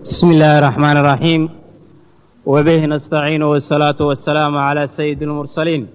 بسم الله الرحمن الرحيم وبه نستعين والصلاة والسلام على سيد المرسلين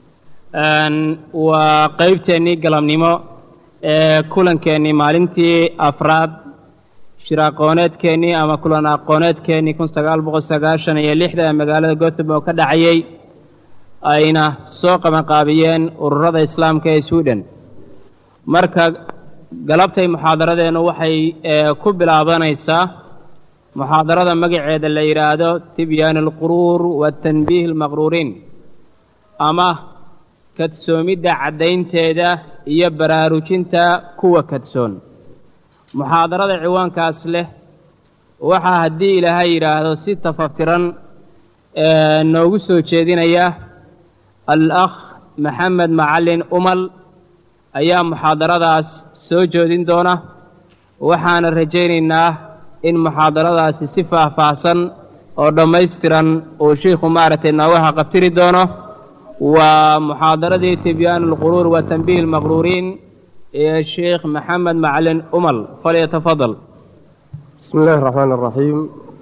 وقيبتني قلمنمو كلنكني مالنتي أفراد shiraaqooneedkeennii ama kulan aqooneedkeennii 1996 magaalada Gothenburg ka dhacayay ayna soo qabanqaabiyeen ururada islaamka ee Sweden marka galabtay muxaadaradeenu waxay ku bilaabanaysaa muxaadarada magaceeda la yiraahdo tibyaan al-quruur wa tanbiih al-maqruuriin ama kadsoomida cadaynteeda iyo baraarujinta kuwa kadsoon muxaadarada ciwaankaas leh waxa hadii ilaahay yiraahdo si tafaftiran noogu soo jeedinaya al-akh Maxamed Macallin Umal ayaa muxaadaradaas soo jeedin doona waxaana rajaynaynaa in muxaadaradaasi si faahfaahsan oo dhameystiran oo sheekhu maartay nooga qabtiri doono waa muxaadaradii tibyaan al-quruur wa tanbiih al-maqruuriin يا شيخ محمد معلن أمل فليتفضل. بسم الله الرحمن الرحيم.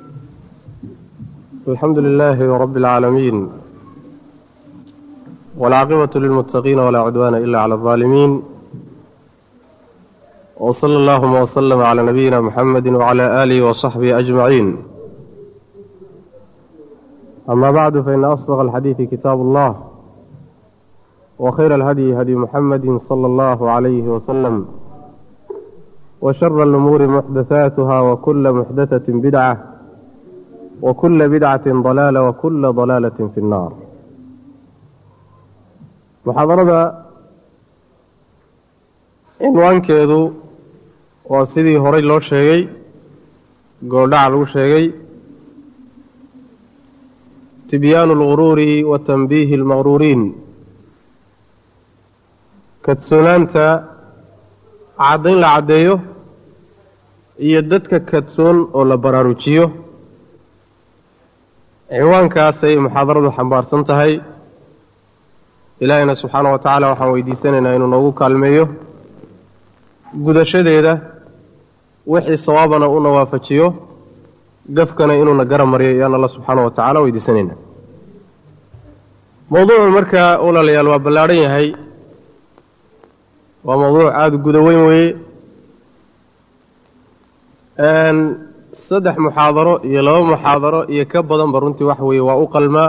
الحمد لله رب العالمين والعاقبة للمتقين ولا عدوان إلا على الظالمين وصلى الله وسلم على نبينا محمد وعلى آله وصحبه أجمعين. أما بعد فإن أصدق الحديث كتاب الله وخير الهدي هدي محمد صلى الله عليه وسلم وشر الأمور محدثاتها وكل محدثة بدعة وكل بدعة ضلالة وكل ضلالة في النار. محاضرة عنوان كيدو وسيدي هوري لو شيغي قولدع لو شيغي تبيان الغرور وتنبيه المغرورين kadsoonaanta caddayn la caddeeyo iyo dadka kadsoon oo la baraarujiyo ciwaankaasay muxaadaradu xambaarsan tahay ilaahayna subxaana wa tacaala waxaan weydiisanaynaa inuu noogu kaalmeeyo gudashadeeda wixii sawaabana una waafajiyo gafkana inuuna garab mariyo ayaan alla subxaana wa tacaala weydiisanaynaa mowduucu markaa walaalayaal waa ballaadhan yahay waa mowduuc aada guda weyn weeye saddex muxaadaro iyo laba muxaadaro iyo ka badanba runtii wax weeye waa u qalmaa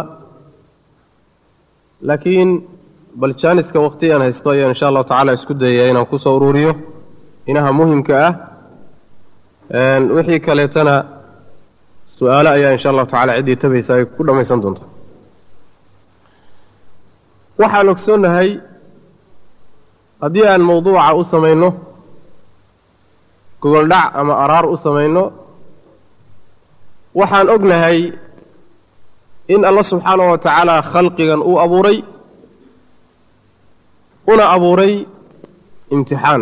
laakiin bal jaaniska waqti aan haysto ayaan insha allahu tacaala isku dayaya inaan ku soo ururiyo inaha muhimka ah wixii kaleetana su-aalo ayaa insha allahu tacala ciddii tabaysa ay ku dhammaysan doonta waxaan ogsoonnahay haddii aan mowduuca u samayno gogoldhac ama araar u samayno waxaan ognahay in alla subxaanahu wa tacaala khalqigan uu abuuray una abuuray imtixaan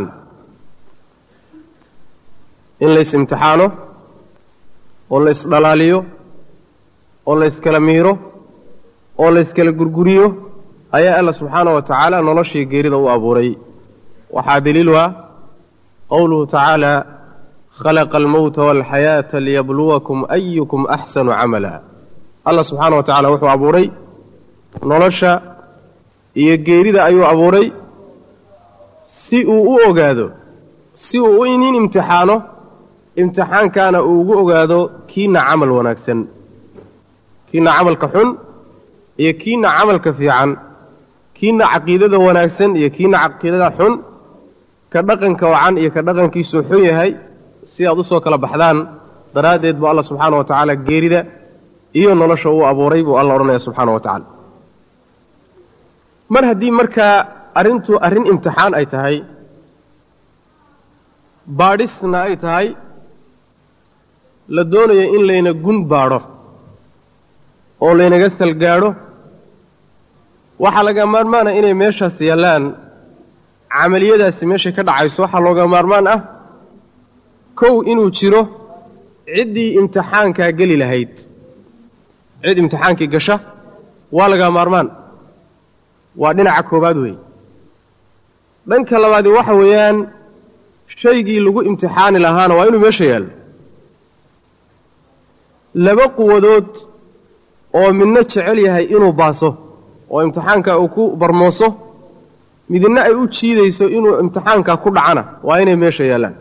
in lays imtixaano oo lays dhalaaliyo oo layskala miiro oo layskala gurguriyo ayaa alla subxaanahu wa tacaala noloshii geerida u abuuray waxaa daliilu ah qowluhu tacaala khalaqa almowta waalxayaata liyabluwakum ayukum axsanu camala alla subxaana wa tacaala wuxuu abuuray nolosha iyo geerida ayuu abuuray si uu u ogaado si uu u inin imtixaano imtixaankaana uu ugu ogaado kiina camal wanaagsan kiina camalka xun iyo kiina camalka fiican kiina caqiidada wanaagsan iyo kiina caqiidada xun ka dhaqanka wacan iyo ka dhaqankiisu xun yahay si aad u soo kala baxdaan daraaddeed buu alla subxaana wa tacaala geerida iyo nolosha uu abuuray buu alla odhanaya subxaana wa tacaala mar haddii markaa arrintu arrin imtixaan ay tahay baadhisna ay tahay la doonayo in layna gun baadho oo laynaga salgaadho waxaa laga maarmaana inay meeshaas yaallaan camaliyadaasi meeshay ka dhacayso waxaa looga maarmaan ah kow inuu jiro ciddii imtixaankaa geli lahayd cid imtixaankii gasha waa laga maarmaan waa dhinaca koowaad weeye dhanka labaadi waxa weeyaan shaygii lagu imtixaani lahaana waa inuu meesha yaallo laba quwadood oo midna jecel yahay inuu baaso oo imtixaanka uu ku barmooso midna ay u jiidayso inuu imtixaanka ku dhacana waa inay meesha yaalaan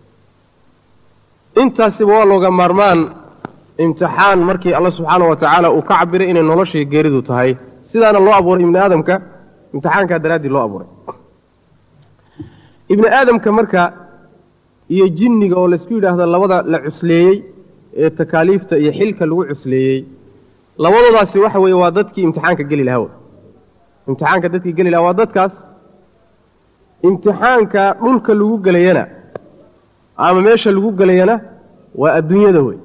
intaasiba waa looga maarmaan imtixaan markii Allah subxaanahu wa ta'ala uu ka cabiray inay nolosha geeridu tahay sidaana loo abuuray ibn aadamka imtixaanka daraadii loo abuuray ibn aadamka marka iyo jinniga oo la isku yiraahdo labada la cusleeyay ee takaaliifta iyo xilka lagu cusleeyay labadoodaasi waxa weeye waa dadkii imtixaanka gali lahaa imtixaanka dadkii gali lahaa waa dadkaas imtixaanka dhulka lagu galayana ama meesha lagu galayana waa adduunyada way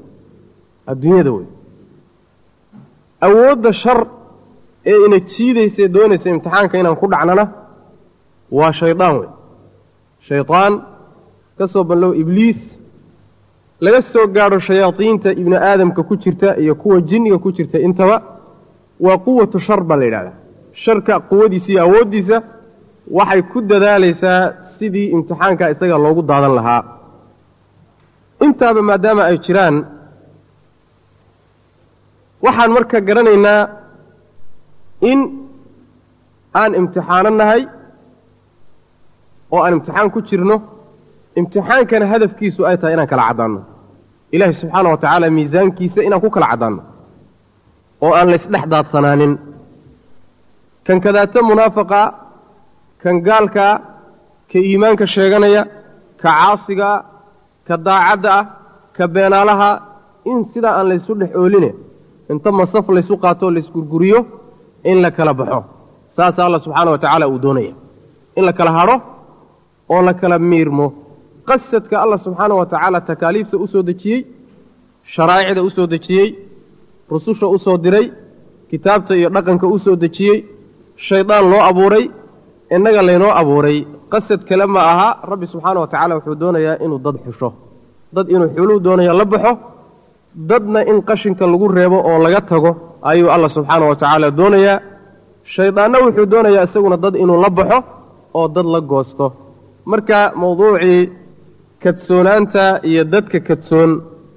awoodda shar ee ina jiidaysay doonaysa imtixaanka inaan ku dhacnana waa shaydaan way shaydaan ka soo ballow ibliis laga soo gaadho shayaadiinta ibnu aadamka ku jirta iyo kuwa jinniga ku jirta intaba waa quwatu shar baa la yidhahdaa sharka quwadiisa iyo awooddiisa waxay ku dadaalaysaa sidii imtixaanka isaga loogu daadan lahaa intaaba maadaama ay jiraan waxaan marka garanaynaa in aan imtixaano nahay oo aan imtixaan ku jirno imtixaankana hadafkiisu ay tahay inaan kala caddaanno ilaahay subxaana wa tacaala miisaankiisa inaan ku kala caddaanno oo aan la isdhex daadsanaanin kan kadaata munaafaqa kan gaalkaa ka iimaanka sheeganaya ka caasigaa ka daacadda ah ka beenaalaha in sidaa aan laysu dhex ooline inta masaf laysu qaato laysgurguriyo in la kala baxo saasa Allah subxaana wa tacaala uu doonaya in la kala hadho oo la kala miirmo qasadka Allah subxaana wa tacaala takaaliifta u soo dejiyey sharaa'icda u soo dejiyey rususha u soo diray kitaabta iyo dhaqanka u soo dejiyey shaydaan loo abuuray innaga laynoo abuuray qasad kale ma aha rabbi subxaana wa tacaala wuxuu doonayaa inuu dad xusho dad inuu xuluu doonaya la baxo dadna in qashinka lagu reebo oo laga tago ayuu Allah subxaana wa tacaala doonayaa shaydaanna wuxuu doonayaa isaguna dad inuu la baxo oo dad la goosto marka mawduucii kadsoonaanta iyo dadka kadsoon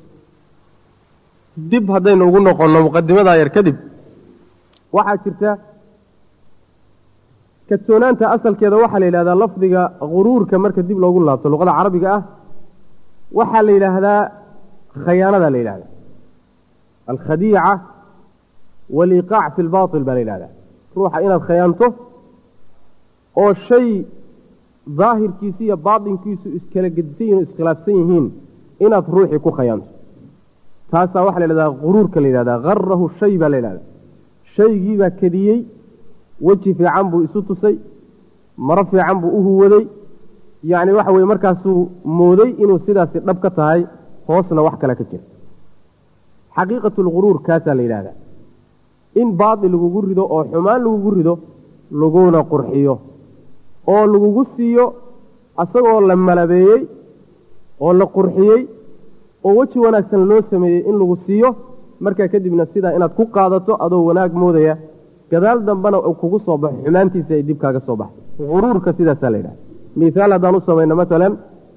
dib haddaynu ugu noqonno muqadimadaa yar kadib waxaa jirta kadsoonaanta asalkeeda waxaa la yidhahdaa lafdiga guruurka marka dib loogu laabto luqada carabiga ah waxaa la yidhaahdaa khayaanada la yidhahdaa alkhadiica waaliiqaac fi lbaatil baa la yidhahdaa ruuxa inaad khayaanto oo shay daahirkiisu iyo baatinkiisu iskala gedisan yihin o iskhilaafsan yihiin inaad ruuxii ku khayaanto taasaa waxaa la yidhahdaa guruurka la yidhahdaa garahu shay baa la yidhahdaa shaygii baa kediyey weji fiican buu isu tusay maro fiican buu u huwaday yacni waxa weye markaasuu mooday inuu sidaasi dhab ka tahay hoosna wax kale ka jira xaqiiqatulguruur kaasaa la yidhahdaa in baatil lagugu rido oo xumaan lagugu rido laguna qurxiyo oo lagugu siiyo asagoo la malabeeyey oo la qurxiyey oo weji wanaagsan loo sameeyey in lagu siiyo markaa kadibna sidaa inaad ku qaadato adoo wanaag moodaya gadaal dambena uu kugu soo baxo xumaantiisa ay dib kaaga soo baxdo guruurka sidaasaa la yidhahda mihaal haddaan u samayno masalan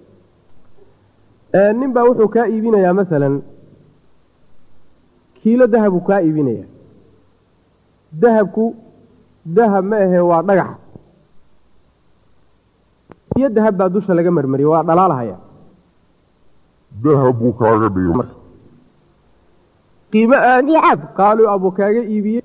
nin baa wuxuu kaa iibinayaa masalan kiilo dahabuu kaa iibinaya dahabku dahab ma ahe waa dhagax iyo dahab baa dusha laga marmariyey waa dhalaalahaya dahab buu kaaga dhigo qiimo aada cab qaaluu abuu kaaga iibiyey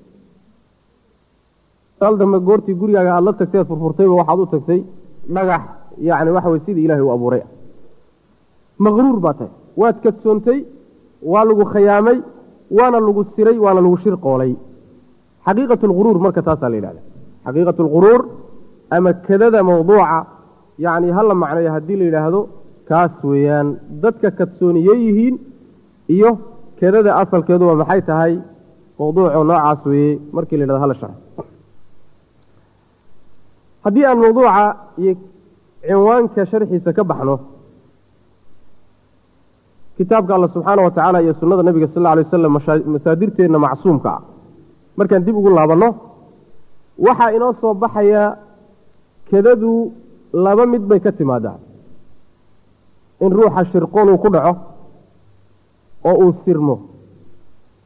al dambe goortii gurigaaga aada la tagtay ad furfurtayba waxaad u tagtay dhagax yacni waxa weye sidii ilaahay u abuuray maqruur baa tahay waad kadsoontay waa lagu khayaamay waana lagu siray waana lagu shirqoolay xaqiiqatu lguruur marka taasaa la yidhahda xaqiiqatu lguruur ama kadada mawduuca yacni hala macneeyo haddii la yidhaahdo kaas weeyaan dadka kadsooniyey yihiin iyo kadada asalkeedu waa maxay tahay mawduucoo noocaas weeye markii la yidhahdo hala sharxo haddii aan mawduuca iyo cinwaanka sharxiisa ka baxno kitaabka alla subxaana wa tacaala iyo sunnada nebiga sal alla alay wasalam masaadirteenna macsuumka ah markaan dib ugu laabanno waxaa inoo soo baxaya kadadu laba mid bay ka timaadaa in ruuxa shirqool uu ku dhaco oo uu sirmo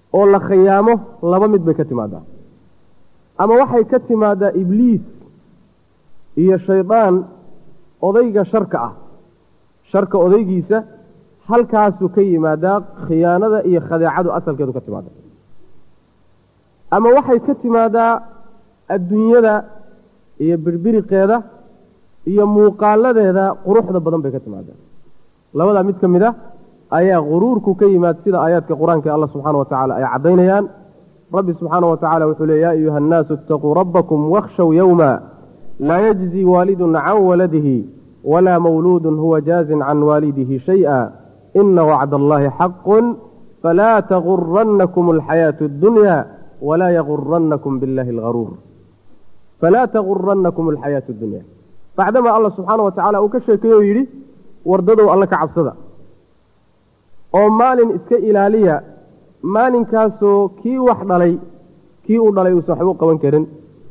oo la khiyaamo laba mid bay ka timaadaa ama waxay ka timaadaa ibliis iyo shaydaan odayga sharka odaygiisa halkaasuu ka yimaadaa khiyaanada iyo khadeecadu asalkeedu ka timaada ama waxay ka timaadaa adduunyada iyo birbiriqeeda iyo muuqaaladeeda quruxda badan bay ka timaadaa labadaa mid ka mid a ayaa quruurku ka yimaad sida aayaadka qur-aanka Allah subxaanahu wa tacaala ay caddaynayaan rabbi subxaanahu wa tacaala wuxuu leeya yaa ayuha annaasu ittaquu rabbakum wakhshaw yowma laa yajzi waalidun can waladihi walaa mawluudun huwa jaazin can waalidihi shay-a ina wacda allahi xaqun falaa tagurannakum alxayaatu addunya walaa yagurannakum biاllahi algaruur falaa tagurannakum alxayaatu addunya bacdamaa allah subxaana wa tacaala uu ka sheekeeye oo yidhi wardadow alla ka cabsada oo maalin iska ilaaliya maalinkaasoo kii wax dhalay kii uu dhalay uusan waxba u qaban karin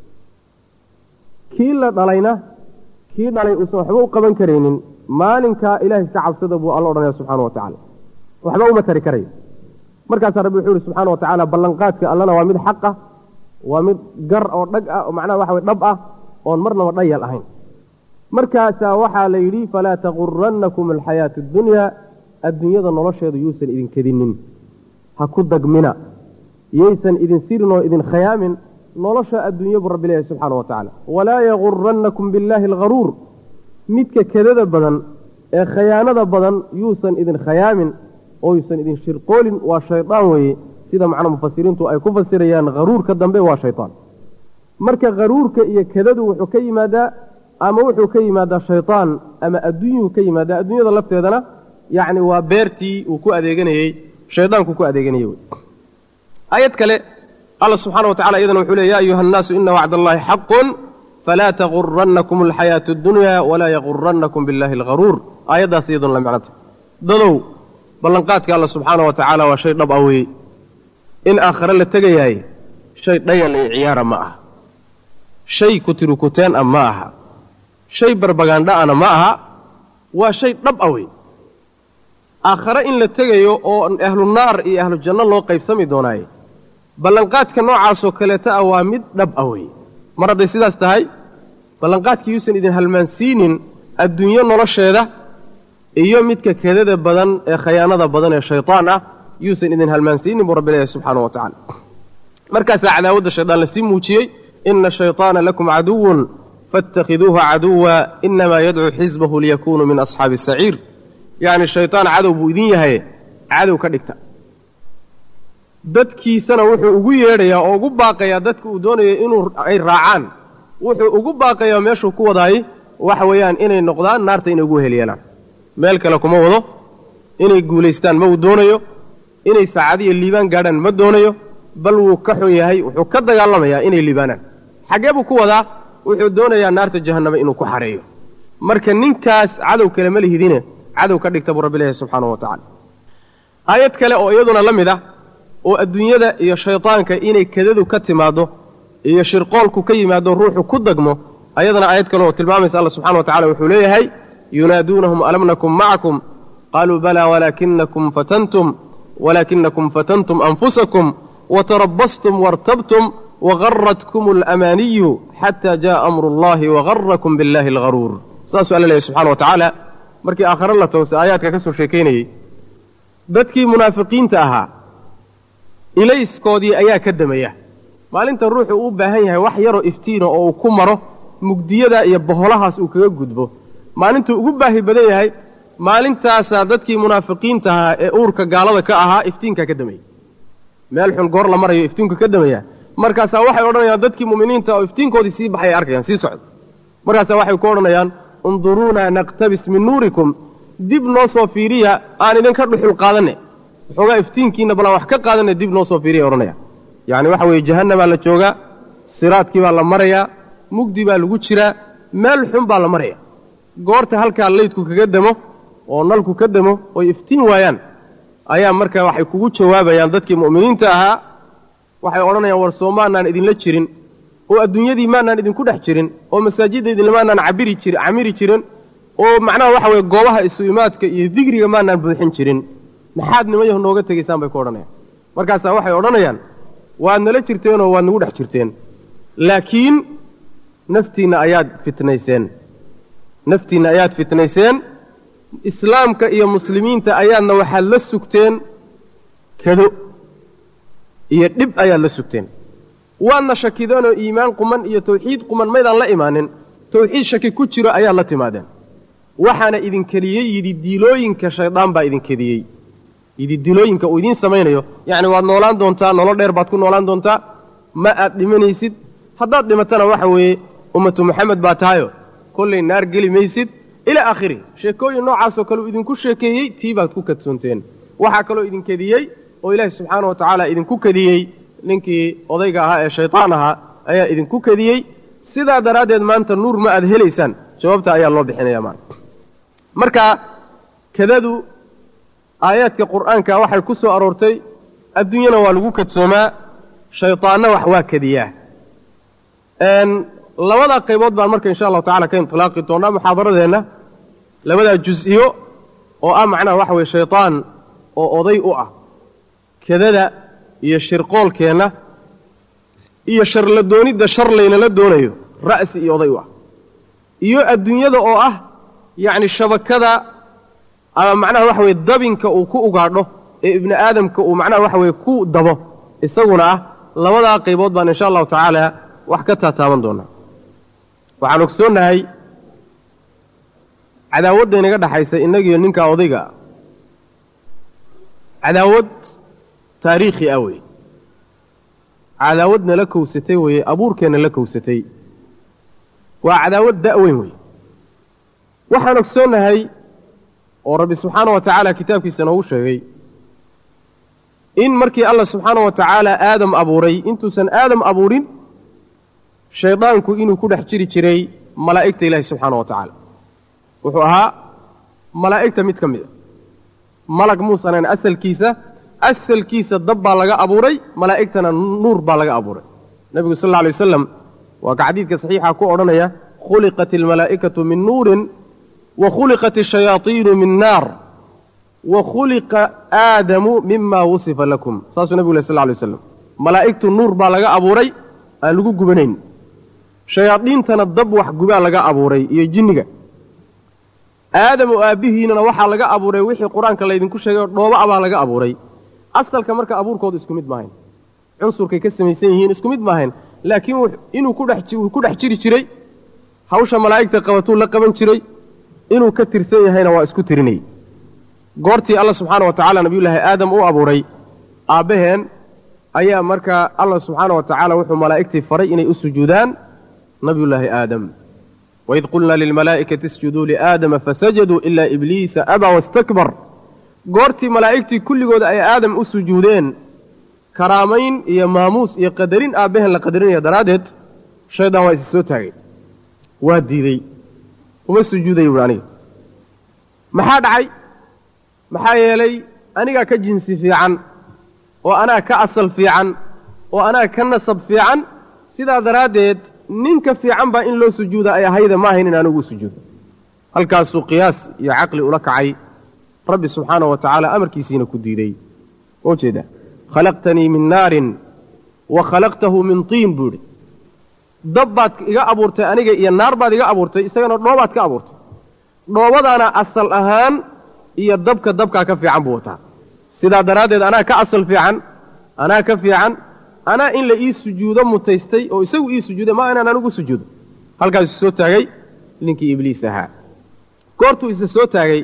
kii la dhalayna kii dhalay uusan waxba u qaban karaynin maalinkaa ilaahay ka cabsada buu alla odhanaya subxaana wa tacaala waxba uma tari karayo markaasaa rabbi wuxuu ihi subxaana wa tacaala ballanqaadka allana waa mid xaq ah waa mid gar oo dhag ah oo macnaha waxa way dhab ah oon marnaba dhayal ahayn markaasaa waxaa la yidhi falaa tagurannakum alxayaatu addunya adduunyada nolosheedu yuusan idin kedinin ha ku dagmina yaysan idin sirin oo idin khayaamin nolosha adduunye buu rabbi leeyahay subxaana wa tacaala walaa yagurannakum billaahi algaruur midka kedada badan ee khayaanada badan yuusan idin khayaamin oo yuusan idin shirqoolin waa shaydaan weeye sida macna mufasiriintu ay ku fasirayaan haruurka dambe waa shaydaan marka haruurka iyo kedadu wuxuu ka yimaadaa ama wuxuu ka yimaadaa shaydaan ama adduunyuhu ka yimaadaa adduunyada lafteedana yacni waa beertii uu ku adeeganayey shaydaanku ku adeeganayey wey aayad kale alla subxaana wa tacala iyadana wuxuu leey ya ayuha annaasu ina wacda allahi xaqun falaa tagurannakum alxayaatu addunya walaa yagurannakum biاllahi algaruur aayaddaas iyaduna la micnata dadow ballanqaadka alla subxaana wa tacaala waa shay dhab ah weeye in aakhare la tegayahay shay dhayal iyo ciyaara ma aha shay kutirukuteen ah ma aha shay barbagaandha'ana ma aha waa shay dhab ah wey aakhare in la tegayo oo ahlu naar iyo ahlu janno loo qaybsami doonaaye ballanqaadka noocaasoo kaleeta ah waa mid dhab ah wey mar hadday sidaas tahay ballanqaadkii yuusan idin halmaansiinin adduunyo nolosheeda iyo midka kedada badan ee khayaanada badan ee shaydaan ah yuusan idin halmaansiinin buu rabbi leeyahay subxaana wa tacaala markaasaa cadaawadda shaydaan lasii muujiyey ina shayطaana lakum caduwun faاtakhiduuhu caduwa inamaa yadcuu xisbahu liyakunuu min asxaabi الsaciir yacni shaydaan cadow buu idin yahay cadow ka dhigta dadkiisana wuxuu ugu yeedhayaa oo ugu baaqayaa dadka uu doonayo inuu ay raacaan wuxuu ugu baaqayaa meeshuu ku wadaayey waxa weeyaan inay noqdaan naarta inay ugu helyeelaan meel kale kuma wado inay guulaystaan ma uu doonayo inay saacadiyo liibaan gaadhaan ma doonayo bal wuu ka xun yahay wuxuu ka dagaalamayaa inay liibaanaan xaggee buu ku wadaa wuxuu doonayaa naarta jahannama inuu ku xareeyo marka ninkaas cadow kale ma lihidine cadow ka dhigta buu rabbi leeyahay subxaanahu wa tacaala aayad kale oo iyaduna la mid ah oo adduunyada iyo shaydaanka inay kedadu ka timaaddo iyo shirqoolku ka yimaado ruuxu ku dagmo ayadana aayad kale oo tilmaamaysa alla subxana wa tacala wuxuu leeyahay yunaaduunahum alam nakum macakum qaaluu balaa walaakinakum fatantum anfusakum watarabastum wartabtum wagaratkum alamaaniyu xataa jaءa amru اllahi wagarakum biاllahi algaruur saasuu alla leeyahy subxana wa tacaala markii aakhare la toose aayaadka ka soo sheekaynayey dadkii munaafiqiinta ahaa ilayskoodii ayaa ka damaya maalinta ruuxu uu baahan yahay wax yaroo iftiina oo uu ku maro mugdiyada iyo boholahaas uu kaga gudbo maalintuu ugu baahi badan yahay maalintaasaa dadkii munaafiqiinta ahaa ee uurka gaalada ka ahaa iftiinkaa ka damaya meel xun goor la marayo iftiinku ka damaya markaasaa waxay odhanayaan dadkii mu'miniinta oo iftiinkoodii sii baxay arkayaan sii socda markaasaa waxay ku odhanayaan unduruunaa naqtabis min nuurikum dib noo soo fiiriya aan idinka dhuxul qaadanne waxoogaa iftiinkiinna balaan wax ka qaadanne dib noo soo fiiriya odhanaya yacni waxa weeye jahannamaa la joogaa siraadkii baa la marayaa mugdi baa lagu jiraa meel xun baa la maraya goorta halkaa laydku kaga damo oo nalku ka damo oy iftiin waayaan ayaa markaa waxay kugu jawaabayaan dadkii mu'miniinta ahaa waxay odhanayaan war soo maanaan idinla jirin oo adduunyadii maanaan idinku dhex jirin oo masaajidda idinlamaanaan camiri jirin oo macnaha waxa weeye goobaha isu imaadka iyo digriga maanaan buuxin jirin maxaad nimayahu nooga tegaysaan bay ku odhanayaan markaasaa waxay odhanayaan waad nala jirteenoo waad nagu dhex jirteen laakiin naftiinna ayaad fitnayseen islaamka iyo muslimiinta ayaadna waxaad la sugteen kado iyo dhib ayaad la sugteen waadna shakideenoo iimaan quman iyo tawxiid quman maydaan la imaanin tawxiid shaki ku jiro ayaad la timaadeen waxaana idin keliyey yididiilooyinka shaydaan baa idin keliyey yididiilooyinka uu idiin samaynayo yacni waad noolaan doontaa nolol dheer baad ku noolaan doontaa ma aad dhimanaysid haddaad dhimatana waxa weeye ummatu moxamed baa tahayo kollay naar geli maysid ilaa aakhiri sheekooyin noocaasoo kale uu idinku sheekeeyey tii baad ku kadsoonteen waxaa kaloo idin kediyey oo ilaahi subxaana wa tacaala idinku kediyey ninkii odayga ahaa ee shaydaan ahaa ayaa idinku kediyey sidaa daraaddeed maanta nuur ma aad helaysaan jawaabta ayaa loo bixinaya maanta marka kadadu aayaadka qur'aanka waxay ku soo aroortay adduunyana waa lagu kadsoomaa shaydaanna wax waa kadiyaa labadaa qaybood baan marka insha allahu tacala ka intilaaqi doonnaa muxaadaradeenna labadaa jus-iyo oo ah macnaha waxa weye shaydaan oo oday u ah kadada iyo shirqoolkeenna iyo sharla doonidda shar laynala doonayo ra'si iyo oday u ah iyo adduunyada oo ah yacni shabakada ama macnaha waxa weye dabinka uu ku ugaadho ee ibni aadamka uu macnaha waxa weye ku dabo isaguna ah labadaa qaybood baan insha allahu tacaala wax ka taataaban doonaa waxaan ogsoonnahay cadaawadda inaga dhaxaysa innagiiyo ninkaa odayga cadaawad taariikhi ah weye cadaawadna la kowsatay weye abuurkeenna la kowsatay waa cadaawad da'weyn weye waxaan ogsoonnahay oo rabbi subxaana wa tacaala kitaabkiisa noogu sheegay in markii allah subxaana wa tacaala aadam abuuray intuusan aadam abuurin shaydaanku inuu ku dhex jiri jiray malaa'igta ilaahi subxaana wa tacaala wuxuu ahaa malaa'igta mid ka mid a malag muusanan asalkiisa dab baa laga abuuray malaa'igtana nuur baa laga abuuray nebigu sal alla alay wasalam waa ka xadiidka saxiixa ku odhanaya khuliqat almalaa'ikatu min nuurin wa khuliqat ashayaaiinu min naar wa khuliqa aadamu mima wusifa lakum saasuu nebigu leh sal lla alay waslam malaa'igtu nuur baa laga abuuray aan lagu gubanayn shayaadiintana dab wax gubaa laga abuuray iyo jinniga aadam oo aabbihiinana waxaa laga abuuray wixii qur-aanka laydinku sheegay oo dhooba baa laga abuuray asalka marka abuurkoodu isku mid maahayn cunsurkay ka samaysan yihiin isku mid maahayn laakiin inuu ku dhex jiri jiray hawsha malaa'igta qabatuu la qaban jiray inuu ka tirsan yahayna waa isku tirinayay goortii alla subxaana wa tacaala nabiyullaahi aadam u abuuray aabbaheen ayaa markaa allah subxaana wa tacaala wuxuu malaa'igtii faray inay u sujuudaan nabiyullaahi aadam waid qulnaa lilmalaa'ikati isjuduu liaadama fasajaduu ilaa ibliisa abaa wastakbar goortii malaa'igtii kulligooda ay aadam u sujuudeen karaamayn iyo maamuus iyo qadarin aabbaheen la qadarinaya daraaddeed shaydaan waa isi soo taagay waa diidey uma sujuudayo buui aniga maxaa dhacay maxaa yeelay anigaa ka jinsi fiican oo anaa ka asal fiican oo anaa ka nasab fiican sidaa daraaddeed ninka fiican baa in loo sujuuda ay ahayda ma ahayn in anugu sujuudo halkaasuu qiyaas iyo caqli ula kacay rabbi subxaana wa tacaala amarkiisiina ku diiday oo jeeda khalaqtanii min naarin wa khalaqtahu min tiin buu idhi dab baad iga abuurtay aniga iyo naar baad iga abuurtay isagana dhoobaad ka abuurtay dhoobadaana asal ahaan iyo dabkaa ka fiican buu wataa sidaa daraaddeed anaa ka asal fiican anaa ka fiican anaa in la ii sujuudo mutaystay oo isagu ii sujuuday maa inaan anigu sujuudo halkaasuu soo taagay ninkii ibliis ahaa goortuu isa soo taagay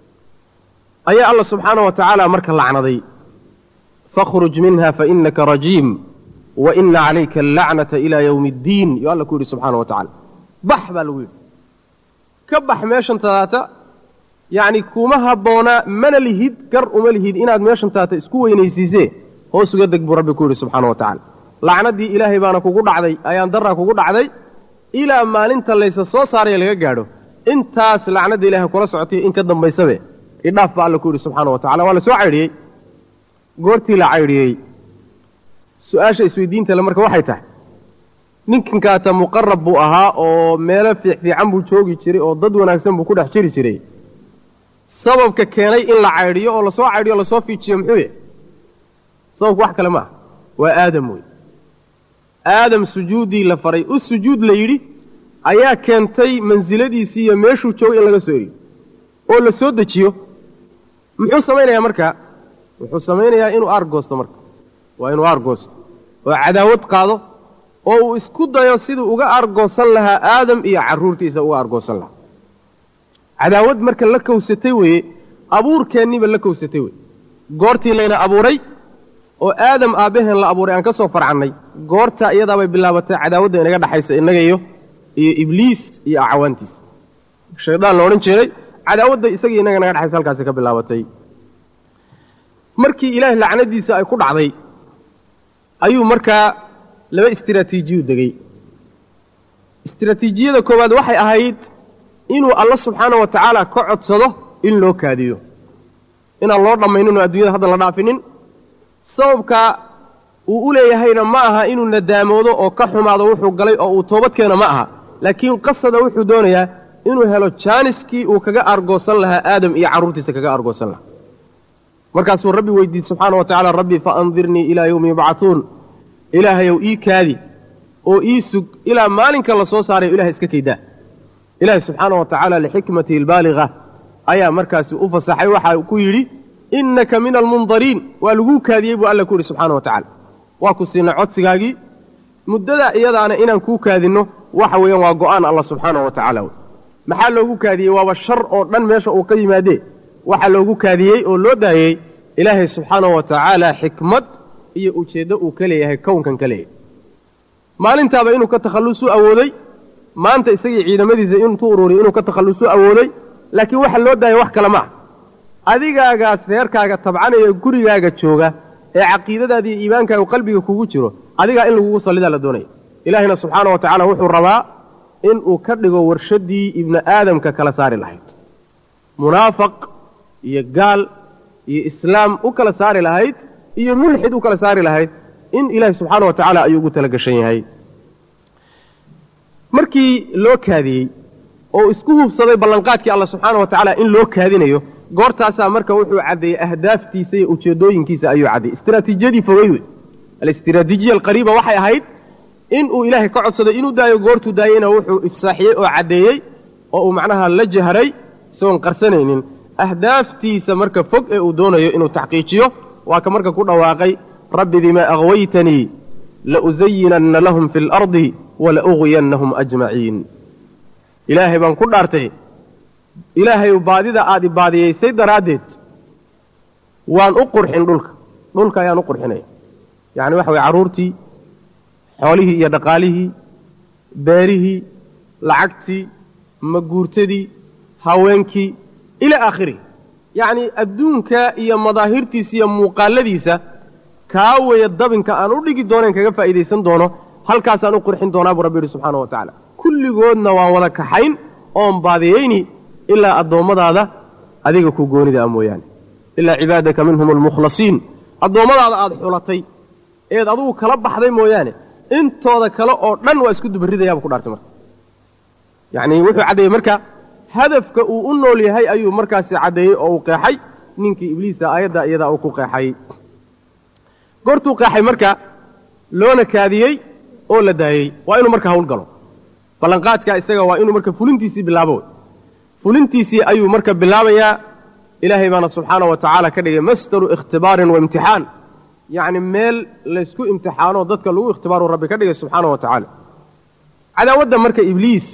ayaa allah subxaana wa tacaala marka lacnaday fakhruj minha fainaka rajiim wa ina calayka allacnata ilaa yowmi اddiin yuu alla ku yidhi subxaana wa tacala bax baa lagu yidhi ka bax meeshan tadaata yacni kuma habboonaa mana lihid gar uma lihid inaad meeshan taata isku weynaysiisee hoos uga deg buu rabbi ku yidhi subxaana wa tacala lacnaddii ilaahay baana kugu dhacday ayaan darraa kugu dhacday ilaa maalinta laysa soo saaraya laga gaadho intaas lacnadda ilahay kula socotay in ka dambaysabe idhaaf baa alla ku yidhi subxaana wa tacala waa la soo caydhiyey goortii la caydhiyey su-aasha isweydiinta le marka waxay tahay ninkankaata muqarab buu ahaa oo meelo fiican buu joogi jiray oo dad wanaagsan buu ku dhex jiri jiray sababka keenay in la caydhiyo oo lasoo caydhiyo lasoo fiijiyo muxuu yahy sababku wax kale maaha waa aadam wey aadam sujuuddii la faray u sujuud la yidhi ayaa keentay mansiladiisii iyo meeshuu joogay in laga soo eriyo oo la soo dejiyo muxuu samaynayaa marka wuxuu samaynayaa inuu aargoosto marka waa inuu aargoosto oo cadaawad qaado oo uu isku dayo siduu uga aargoosan lahaa aadam iyo carruurtiisa uga aargoosan lahaa cadaawad marka la kowsatay weeye abuurkeenniiba la kowsatay weye goortii layna abuuray oo aadam aabbaheen la abuuray aan ka soo farcannay goortaa iyadaabay bilaabatay cadaawadda inaga dhaxaysa innaga iyo ibliis iyo acwaantiisa shaydaan la odhan jeeray cadaawadda isagii innaga naga dhexaysa halkaasi ka bilaabatay markii ilaahay lacnadiisa ay ku dhacday ayuu markaa laba istiraatiijiyu degey istiraatiijiyada koowaad waxay ahayd inuu alla subxaana wa tacaala ka codsado in loo kaadiyo inaan loo dhammayninoo adduunyada hadda la dhaafinin sababka uu u leeyahayna ma aha inuu nadaamoodo oo ka xumaado wuxuu galay oo uu toobad keeno ma aha laakiin qasada wuxuu doonayaa inuu helo jaaniskii uu kaga argoosan lahaa aadam iyo carruurtiisa kaga argoosan lahaa markaasuu rabbi weydiid subxaana wa tacaala rabbi fa andirnii ilaa yowmi yubcahuun ilaahayow ii kaadi oo ii sug ilaa maalinka la soo saarayo ilahay iska kaydaa ilaahay subxaana wa tacaala lixikmatihi albaaliga ayaa markaasi u fasaxay waxaa ku yidhi innaka min almundariin waa laguu kaadiyey buu alla ku yidhi subxaana wa tacaala waa ku siinay codsigaagii muddadaa iyadaana inaan kuu kaadinno waxa weeyaan waa go'aan alla subxaana wa tacaala wey maxaa loogu kaadiyey waaba shar oo dhan meesha uu ka yimaadee waxaa loogu kaadiyey oo loo daayey ilaahay subxaana wa tacaala xikmad iyo ujeeddo uu ka leeyahay kownkan ka leeyahay maalintaaba inuu ka takhallusuu awooday maanta isagii ciidamadiisa intuu ururiyo inuu ka takhallusuu awooday laakiin waxa loo daayay wax kale maaha adigaagaas reerkaaga tabcanaya gurigaaga jooga ee caqiidadaada iyo iimaankaagu qalbiga kugu jiro adigaa in lagugu sallidaa la doonaya ilaahayna subxaana wa tacaala wuxuu rabaa inuu ka dhigo warshaddii ibni aadamka kala saari lahayd munaafaq iyo gaal iyo islaam u kala saari lahayd iyo mulxid u kala saari lahayd in ilaahay subxaana wa tacaala ayuu ugu tala gashan yahay markii loo kaadiyey oo isku hubsaday ballanqaadkii alla subxaana wa tacaala in loo kaadinayo goortaasaa marka wuxuu caddeeyey ahdaaftiisa iyo ujeeddooyinkiisa ayuu caddeeyey istiraatiijiyadii fogeyd wey alistraatiijiya alqariiba waxay ahayd inuu ilaahay ka codsaday inuu daayo goortuu daayeyna wuxuu ifsaaxiyey oo caddeeyey oo uu macnaha la jahray isagoon qarsanaynin ahdaaftiisa marka fog ee uu doonayo inuu taxqiijiyo waa ka marka ku dhawaaqay rabbi bimaa aghwaytanii lausayinanna lahum fi اlardi walaugyannahum ajmaciin ilaahay baan ku dhaartay ilaahayu baadida aad i baadiyaysay daraaddeed waan u qurxin dhulka ayaan u qurxinaya yacni waxa weye carruurtii xoolihii iyo dhaqaalihii beerihii lacagtii maguurtadii haweenkii ilaa aakhirihi yacnii adduunka iyo madaahirtiisa iyo muuqaaladiisa kaa weeye dabinka aan u dhigi doonaen kaga faa'iidaysan doono halkaasaan u qurxin doonaa buu rabbi yidhi subxaana wa tacaala kulligoodna waan wada kaxayn oon baadiyayni ilaa addoommadaada adiga ku goonida a mooyaane ilaa cibaadaka minhum almukhlasiin addoommadaada aad xulatay eed adugu kala baxday mooyaane intooda kale oo dhan waa isku dubarridayaaba ku dhaartay marka yacnii wuxuu caddeeyey marka hadafka uu u nool yahay ayuu markaasi caddeeyey oo uu qeexay ninkii ibliisa aayadda iyadaa uu ku qeexay goortuu qeexay marka loona kaadiyey oo la daayey waa inuu marka hawl galo ballanqaadkaa isaga waa inuu marka fulintiisii bilaabo fulintiisii ayuu marka bilaabayaa ilaahay baana subxaana wa tacaala ka dhigay masdaru ikhtibaarin wa imtixaan yacni meel laysku imtixaanoo dadka lagu ikhtibaaruu rabbi ka dhigay subxaana wa tacaala cadaawadda marka ibliis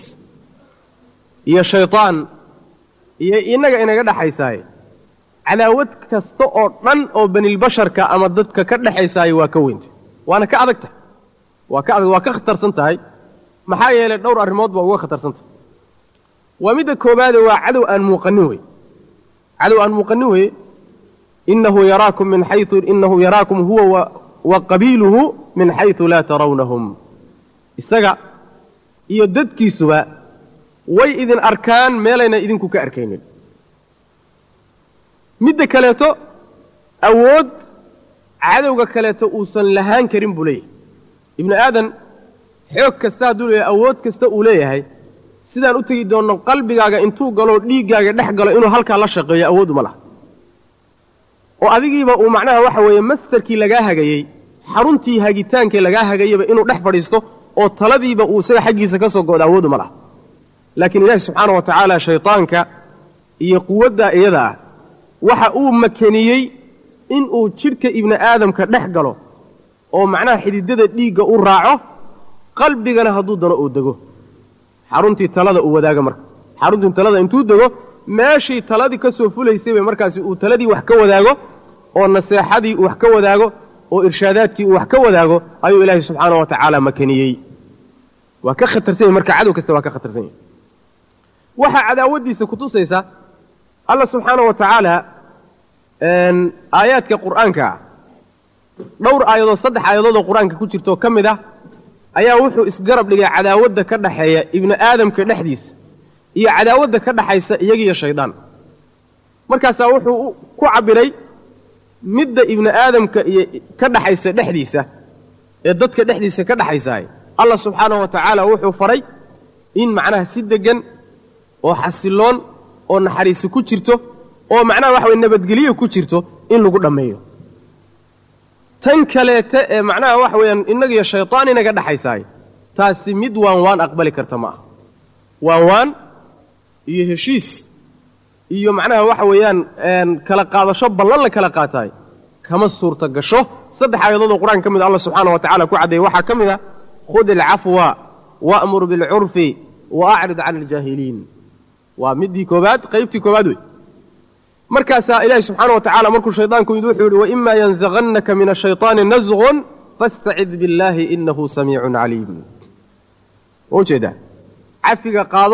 iyo shaytaan iyo innaga inaga dhexaysaaye cadaawad kasta oo dhan oo banilbasharka ama dadka ka dhexaysaaye waa ka weyntay waana ka adag tahay waa ka khatarsan tahay maxaa yeelay dhowr arrimood baa uga khatarsan tahay waa midda koobaade waa cadow aan muuqanin wey cadow aan muuqanin weye inahu yaraakum huwa wa qabiiluhu min xayثu laa tarawnahum isaga iyo dadkiisuba way idin arkaan meelayna idinku ka arkaynin midda kaleeto awood cadowga kaleeto uusan lahaan karin buu leeyahay ibnu aadan xoog kasta hadduu leeyahay awood kasta uu leeyahay sidaan u tegi doonno qalbigaaga intuu galoo dhiiggaaga dhex galo inuu halkaa la shaqeeyo awood uma laha oo adigiiba uu macnaha waxa weeye mastarkii lagaa hagayey xaruntii hagitaankii lagaa hagayeyba inuu dhex fadhiisto oo taladiiba uu isaga xaggiisa ka soo go'do awoodu ma laha laakiin ilaahi subxaana wa tacaala shaydaanka iyo quwadda iyada ah waxa uu makaniyey inuu jidhka ibni aadamka dhex galo oo macnaha xididada dhiigga u raaco qalbigana hadduu dano uu dego xaruntii talada uu wadaaga marka xaruntii talada intuu dego meeshii taladii ka soo fulaysay bay markaasi uu taladii wax ka wadaago oo naseexadii uu wax ka wadaago oo irshaadaadkii uu wax ka wadaago ayuu ilaahay subxaana wa tacaala makaniyey waa ka khatarsan yahy marka cadow kasta waa ka khatarsan yahy waxaa cadaawaddiisa ku tusaysa alla subxaana wa tacaala aayaadka qur'aanka ah dhowr aayadood 3 aayadoodoo qur-aanka ku jirtoo ka mid ah ayaa wuxuu isgarab dhigay cadaawadda ka dhaxeeya ibni aadamka dhexdiisa iyo cadaawadda ka dhaxaysa iyagiiyo shaydaan markaasaa wuxuu ku cabbiray midda ibni aadamka iyo ka dhaxaysa dhexdiisa ee dadka dhexdiisa ka dhaxaysaay allah subxaanahu wa tacaala wuxuu faray in macnaha si deggan oo xasiloon oo naxariisi ku jirto oo macnaha waxa weye nabadgelyo ku jirto in lagu dhammeeyo tan kaleete ee macnaha waxa weeyaan innagiyo shaydaan inaga dhaxaysaay taasi mid waan aqbali karta ma aha waan iyo heshiis iyo macnaha waxa weeyaan kala qaadasho ballan la kala qaataay kama suurta gasho 3 aayadood oo qur-aanka ka mid Allah subxaanahu wa ta'ala ku cadeeyay waxa ka mid ah khud al-afwa wa'mur bil 'urfi wa'rid 'anil jaahiliin waa midii koobaad qaybtii koobaad wey markaas ilaahay subxaanahu wa ta'ala markuu shaydaanku wuxuu yiri wa imma yanzaghannaka min ash-shaytaani nazghun fasta'id billahi innahu samii'un 'aliim wajada afiga qaado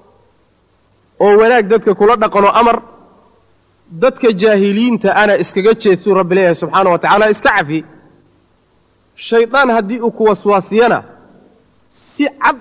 oo wanaag dadka kula dhaqano amar dadka jaahiliinta ana iskaga jeedsuu rabbi leeyahay subxaanahu wa ta'ala iska cafi shaydaan haddii uu ku waswaasiyana si cad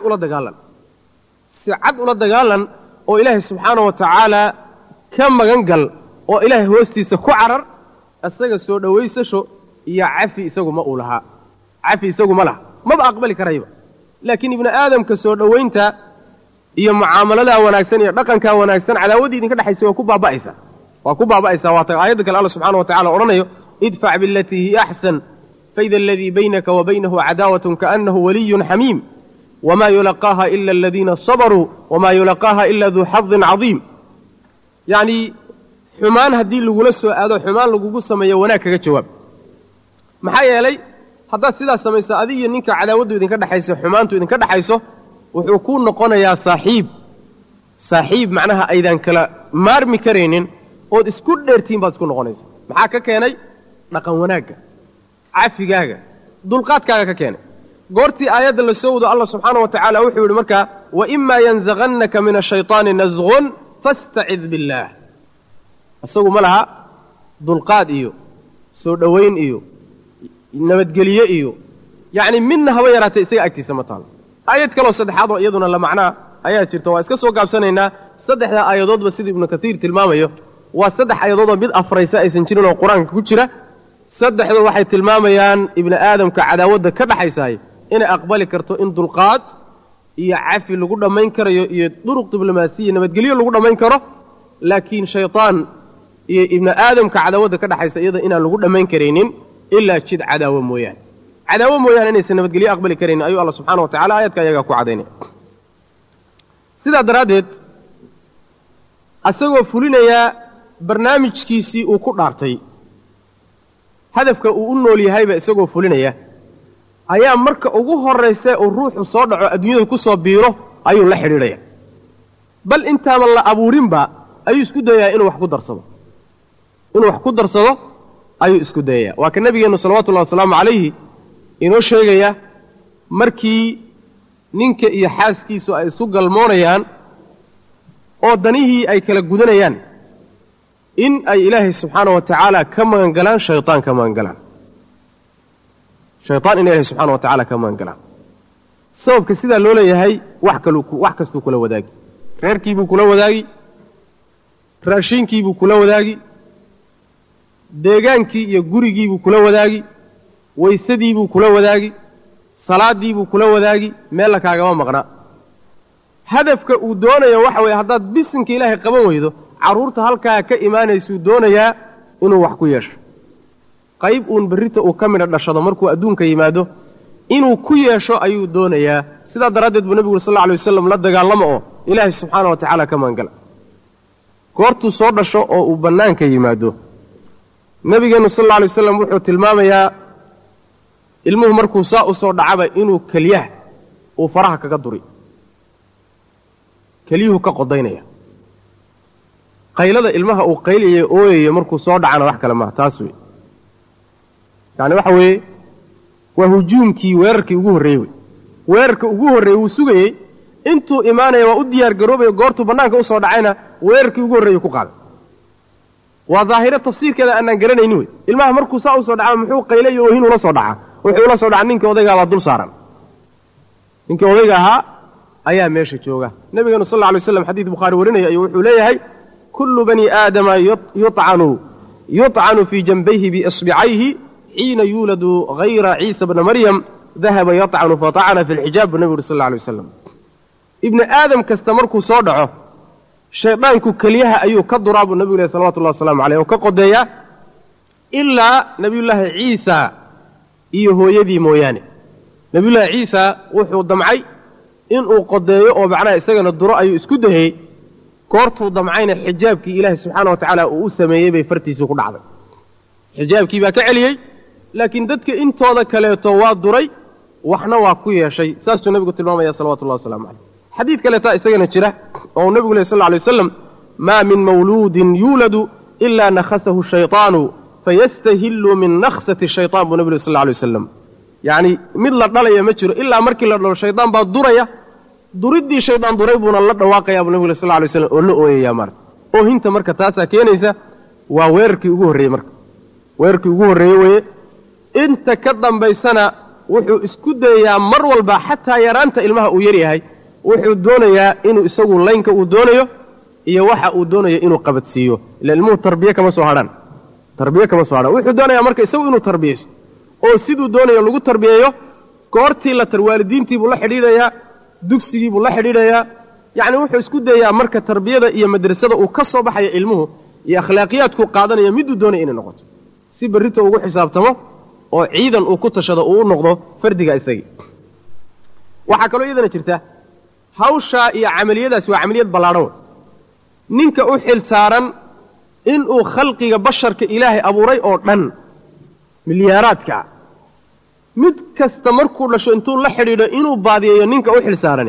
ula dagaalan oo ilaahay subxaanahu wa ta'ala ka magan gal oo ilaahay hoostiisa ku carar asaga soo dhawaysasho iyo cafi isagu ma uu lahaa cafi isagu ma laha maba aqbali karayba laakiin ibni aadamka soo dhawaynta iyo mucaamalada wanaagsan iyo dhaqanka wanaagsan cadaawadii idinka dhaxaysa waa ku baaba'aysa waa ta aayadda kale Allah subxaanahu wa ta'ala oranayo idfa' billati hi ahsan fa idha alladhi baynaka wa baynahu adawatun ka'annahu waliyyun hamim wama yulqaha illa alladhina sabaru wama yulqaha illa dhu hadhin 'azim yani xumaan hadii lagu la soo aado xumaan lagu sameeyo wanaag kaga jawaab maxaa yeelay hadda sidaas sameeysa adiga ninka cadaawaddu idinka dhaxaysa xumaantu idinka dhaxayso wuxuu ku noqonayaa saaxiib macnaha aydan kala maarmi kareenin oo isku dheertiin baad isku noqonaysaa maxaa ka keenay dhaqan wanaaga cafigaaga dulqaadkaaga ka keenay goortii aayadda la soo wado Allah subxaanahu wa ta'ala wuxuu yiri marka wa imma yanzaghannaka min ash-shaytaani nazghun fasta'id billah asagu malaha dulqaad iyo soo dhaweyn iyo nabadgeliye iyo yaani minna haba yaraatay isaga agtiisa ma taal aayad kale oo saddexaad oo iyaduna la macnaa ayaa jirta waa iska soo gaabsanaynaa 3 aayadoodba sidii ibn Kathiir tilmaamayo waa 3 aayadood oo mid afraysa aysan jirin oo quraanka ku jira 3 waxay tilmaamayaan ibn aadamka cadaawadda ka dhaxaysaay inay aqbali karto in dulqaad iyo cafi lagu dhameyn karayo iyo duruq diblomaasiya nabadgelyo lagu dhameyn karo laakiin shaytaan iyo ibn aadamka cadaawadda ka dhaxaysa iyada inaan lagu dhameyn kareenin illa jid cadaawa mooyaan inaysan nabadgelyo aqbali kareen ayuu Allah subxaanahu wa ta'ala aayadka ayaga ku cadeynay sida daraadeed asagoo fulinaya barnaamijkiisii uu ku dhaartay hadafka uu u nool yahay ba isagoo fulinaya ayaa marka ugu horeysa oo ruuxu soo dhaco adduunyada ku soo biiro ayuu la xiriiraya bal intaama la abuurinba ayuu isku dayaa inuu wax ku darsado ayuu isku dayaa waa ka nabigeena sallallahu alayhi wasallam inoo sheegaya markii ninka iyo xaaskiisu ay isu galmoonayaan oo danihii ay kala gudanayaan in ay ilaahay subxaanahu wa ta'ala ka magan galaan shaytaan in ilaahay subxaanahu wa ta'ala ka magan galaan sababka sida loo leeyahay wax kastuu kula wadaagi reerkiibuu kula wadaagi raashinkiibuu kula wadaagi deegaankii iyo gurigiibuu kula wadaagi waysadiibuu kula wadaagi salaadiibuu kula wadaagi meel la kaagama maqna hadafka uu doonayo waxa weeye haddaad bisinka ilaahay qaban weydo carruurta halkaa ka imaanaysuu doonayaa inuu wax ku yeesho qayb uun berrita uu ka midha dhashado markuu adduunka yimaado inuu ku yeesho ayuu doonayaa sidaa daraaddeed buu nebigu sal alla alay wasalam la dagaalamo oo ilaahay subxaana wa tacaala ka maangala goortuu soo dhasho oo uu bannaanka yimaado nebigeennu sal alla alay wasalam wuxuu tilmaamayaa ilmuhu markuu saa u soo dhacaba inuu keliyaha uu faraha kaga duri keliyuhu ka qodaynaya qaylada ilmaha uu qaylayo ooyayo markuu soo dhacana wax kale maaha taas wey yacni waxa weeye waa hujuumkii weerarkii ugu horreeyey wey weerarka ugu horreeyey wuu sugayey intuu imaanaya waa u diyaar garoobayo goortuu bannaanka u soo dhacayna weerarkii ugu horreeyey ku qaaday waa daahiro tafsiirkeeda aanaan garanaynin wey ilmaha markuu saa u soo dhacaba muxuu qaylayo oohin ula soo dhacaa wuxuu ula soo dhacaa ninkii odaygaa baa dul saaran ninkii odayga ahaa ayaa meesha jooga nebigeenu sal alla alay waslam xadiid bukhaari warinaya ayuu wuxuu leeyahay kullu bani aadama yuطcanu fii janbayhi biisbicayhi xiina yuuladu hayra ciisa bna maryam dahaba yaطcanu faطacana fi lxijaab buu nebigu uri sal alla alay wasalam ibni aadam kasta markuu soo dhaco shaydaanku keliyaha ayuu ka duraa buu nebigu lehy salawatullahi wasalaamu caleyh oo ka qodeeyaa ilaa nebiyullaahi ciisa iyo hooyadii mooyaane nebiyullaahi ciisa wuxuu damcay inuu qodeeyo oo macnaha isagana duro ayuu isku dayey goortuu damcayna xijaabkii ilaahay subxaana wa tacaala uu u sameeyey bay fartiisii ku dhacday xijaabkii baa ka celiyey laakiin dadka intooda kaleeto waa duray waxna waa ku yeeshay saasuu nebigu tilmaamaya salawatullahi wasalaamu caleyh xadiid kaleetaa isagana jira oo uu nebigu leh sal lla alay wasalam maa min mawluudin yuuladu ilaa nakhasahu shayطaanu fayastahillu min nakhsati shayطaan buu nebigu leh sal lla alay wasalam yacni mid la dhalaya ma jiro ilaa markii la dhalo shaydaan baa duraya duriddii shaydaan duray buuna la dhawaaqayaa buu nebigu leh sal lla alay waslam oo la ooyayaa maarata oohinta marka taasaa keenaysa waa weerarkii ugu horreeyey marka weerarkii ugu horreeye weeye inta ka dambaysana wuxuu isku dayayaa mar walba xataa yaraanta ilmaha uu yar yahay wuxuu doonayaa inuu isagu laynka uu doonayo iyo waxa uu doonayo inuu qabadsiiyo ila ilmuhu tarbiye kama soo hadhaan wuxuu doonayaa marka isagu inuu tarbiyeyso oo siduu doonayo lagu tarbiyeeyo goortii waalidiintiibuu la xidhiidhayaa dugsigiibuu la xidhiidhayaa yacni wuxuu isku dayayaa marka tarbiyada iyo madrasada uu ka soo baxaya ilmuhu iyo akhlaaqiyaadkuu qaadanaya miduu doonaya inay noqoto si berrita ugu xisaabtamo oo ciidan uu ku tashado uu u noqdo fardiga isagii waxaa kaloo iyadana jirta hawshaa iyo camaliyadaasi waa camaliyad ballaadhan ninka u xil saaran inuu khalqiga basharka ilaahay abuuray oo dhan milyaaraadka mid kasta markuu dhasho intuu la xidhiidho inuu baadiyeeyo ninka u xil saarani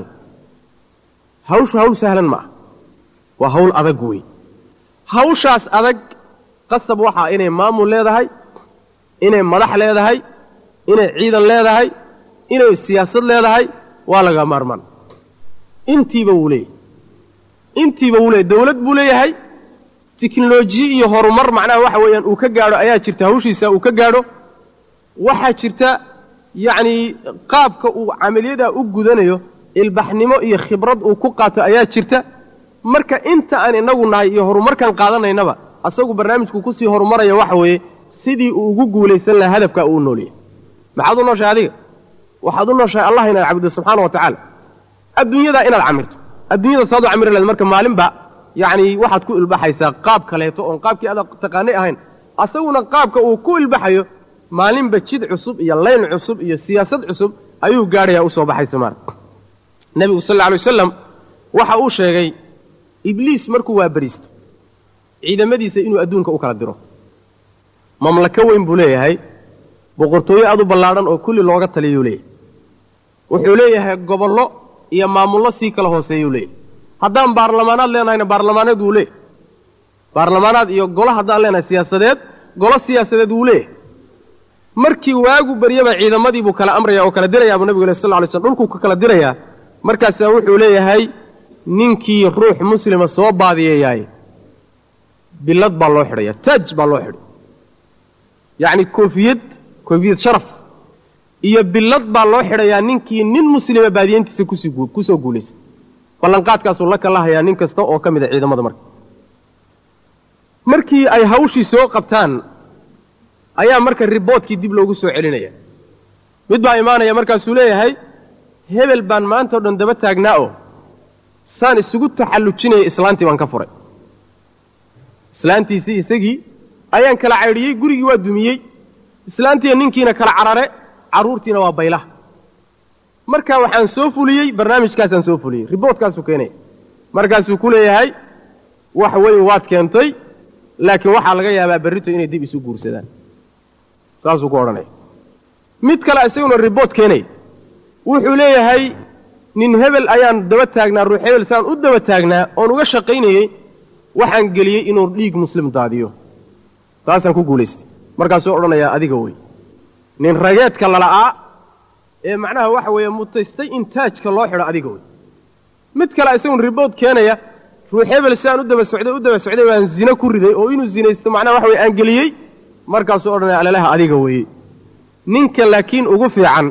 hawshu hawl sahlan ma ah waa hawl adag wey hawshaas adag qasab waxaa inay maamul leedahay inay madax leedahay inay ciidan leedahay inay siyaasad leedahay waa laga maarmaan intiiba wuu leeyahay dawlad buu leeyahay tiknolojiye iyo horumar macnaha waxa weeyaan uu ka gaadho ayaa jirta hawshiisa uu ka gaadho waxaa jirta yacnii qaabka uu camaliyadaa u gudanayo ilbaxnimo iyo khibrad uu ku qaato ayaa jirta marka inta aan inagu nahay iyo horumarkan qaadanaynaba asagu barnaamijku kusii horumaraya waxa weeye sidii uu ugu guulaysan lahaa hadafkaa uu u noolyahay maxaad u nooshahay adiga waxaad u nooshahay allah inaad cabuddo subxaana wa tacaala adduunyadaa inaad camirto adduunyada saad u camiri lahayd marka maalinba yacnii waxaad ku ilbaxaysaa qaab kaleeto oon qaabkii aad taqaanay ahayn asaguna qaabka uu ku ilbaxayo maalinba jid cusub iyo layn cusub iyo siyaasad cusub ayuu gaadhayaa u soo baxaysa maarag nebigu sal alla alay wasalam waxa uu sheegay ibliis markuu waabariisto ciidamadiisa inuu adduunka u kala diro mamlako weyn buu leeyahay boqortooyo aad u ballaadhan oo kulli looga taliyuu leeyahay wuxuu leeyahay gobollo iyo maamullo sii kala hooseeyuu leeyahay haddaan baarlamaanaad leenahayna baarlamaaneed wuu leeyahay baarlamaanaad iyo golo haddaan leenahay siyaasadeed golo siyaasadeed wuu leeyahay markii waagu baryaba ciidamadii buu kala amraya oo kala dirayaa buu nebigu sal lla alay slam dhulkuu ka kala dirayaa markaasaa wuxuu leeyahay ninkii ruux muslima soo baadiyeeyaay bilad baa loo xidhaya taaj baa loo xidhay yacni koofiyad sharaf iyo bilad baa loo xidhayaa ninkii nin muslima baadiyeentiisa kusoo guulaystay ballanqaadkaasuu la kala hayaa nin kasta oo ka mid a ciidamada markii ay hawshii soo qabtaan ayaa marka riboodkii dib loogu soo celinaya mid baa imaanaya markaasuu leeyahay hebel baan maanta o dhan daba taagnaa oo saan isugu taxallujinaya islaantii baan ka furay islaantiisii isagii ayaan kala caydhiyey gurigii waa dumiyey islaantiiyo ninkiina kala carare carruurtiina waa baylah markaa waxaan soo fuliyey barnaamijkaasaan soo fuliyey riboodkaasuu keenaya markaasuu ku leeyahay wax weyn waad keentay laakiin waxaa laga yaabaa berrito inay dib isu guursadaan saasuu ku odhanaya mid kale isaguna ribood keenaya wuxuu leeyahay nin hebel ayaan daba taagnaa ruux hebel saan u daba taagnaa oon uga shaqaynayey waxaan geliyey inuu dhiig muslim daadiyo taasaan ku guulaystay markaasuu odhanayaa adiga wey nin rageedka lala'aa ee macnaha waxa weeye mutaystay in taajka loo xidho adiga wey mid kale isagun ribood keenaya ruux hebel saan u daba socday baan zina ku riday oo inuu zinaysto macnaha waxa weye aan geliyey markaasuu odhanaya alalaha adiga weeye ninka laakiin ugu fiican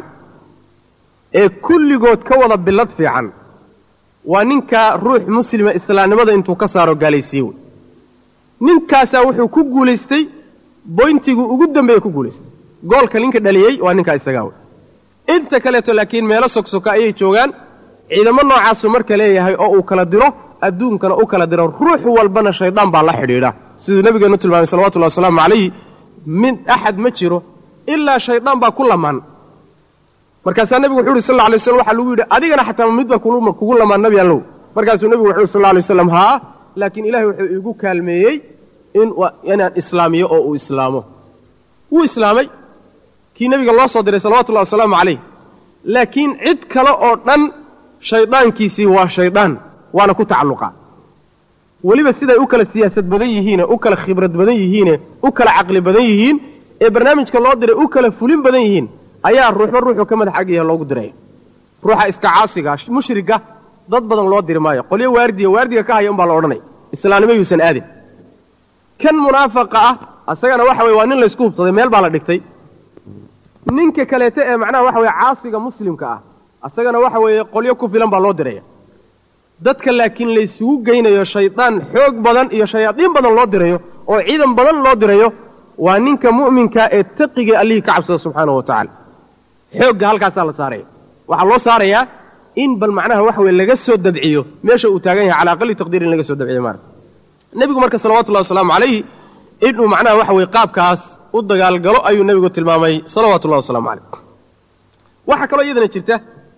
ee kulligood ka wada billad fiican waa ninka ruux muslima islaamnimada intuu ka saaro gaalaysiiye wey ninkaasaa wuxuu ku guulaystay boyntiguu ugu dambeeye ku guulaystay goolka ninka dhaliyey waa ninkaa isagaa wey inta kaleeto laakiin meelo sogsoka ayay joogaan ciidamo noocaasuu marka leeyahay oo uu kala diro adduunkana u kala diro ruux walbana shaydaan baa la xidhiidha siduu nabigeennu tilmaamay salawatullahi wasalaamu calayhi mid axad ma jiro ilaa shaydaan baa ku lamaan markaasaa nebigu wuxuu yidhi sal alla alay waslam waxaa lagu yidhi adigana xataa midba kugu lamaan nebi allow markaasuu nebigu wuxu yhi sal alla alay waslam haa laakiin ilaahay wuxuu iigu kaalmeeyey inaan islaamiyo oo uu islaamo wuu islaamay kii nebiga loo soo diray salawatullahi wasalaamu calayh laakiin cid kale oo dhan shayddaankiisii waa shaydaan waana ku tacalluqaa weliba siday u kala siyaasad badan yihiine u kala khibrad badan yihiine u kala caqli badan yihiin ee barnaamijka loo diray u kala fulin badan yihiin ayaa ruuxba ruuxuu ka madax agyaha loogu diraya ruuxa iska caasiga mushriga dad badan loo diri maayo qolyo waardiga ka haya umbaa la odhanaya islaamnimo yuusan aadin kan munaafaqa ah asagana waxa weye waa nin laysku hubsaday meel baa la dhigtay ninka kaleete ee macnaha waxa weye caasiga muslimka ah asagana waxa weeye qolyo ku filan baa loo diraya dadka laakiin laysugu geynayo shaydaan xoog badan iyo shayaadiin badan loo dirayo oo ciidan badan loo dirayo waa ninka mu'minka ee taqiga allihii ka cabsada subxaanahu wa tacaala xoogga halkaasaa la saaraya waxaa loo saarayaa in bal macnaha waxa weye laga soo dabciyo meesha uu taagan yahay calaa aqali taqdiir in laga soo dabciyo maarata nebigu marka salawatullahi wasalaamu calayhi inuu macnaha waxa weye qaabkaas u dagaalgalo ayuu nebigu tilmaamay salawatullahi wasalaamu calayh waxaa kaloo iyadana jirta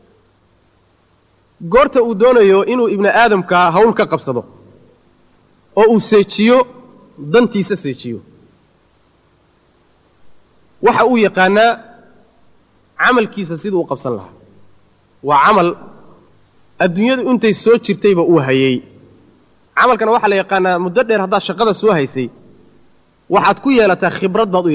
goorta uu doonayo inuu ibni aadamka hawl ka qabsado oo uu seejiyo dantiisa seejiyo waxa uu yaqaanaa camalkiisa siduu u qabsan lahaa waa camal adduunyadu intay soo jirtayba uu hayey camalkana waxaa la yaqaanaa muddo dheer haddaad shaqada soo haysay waxaad ku yeelataa khibrad baad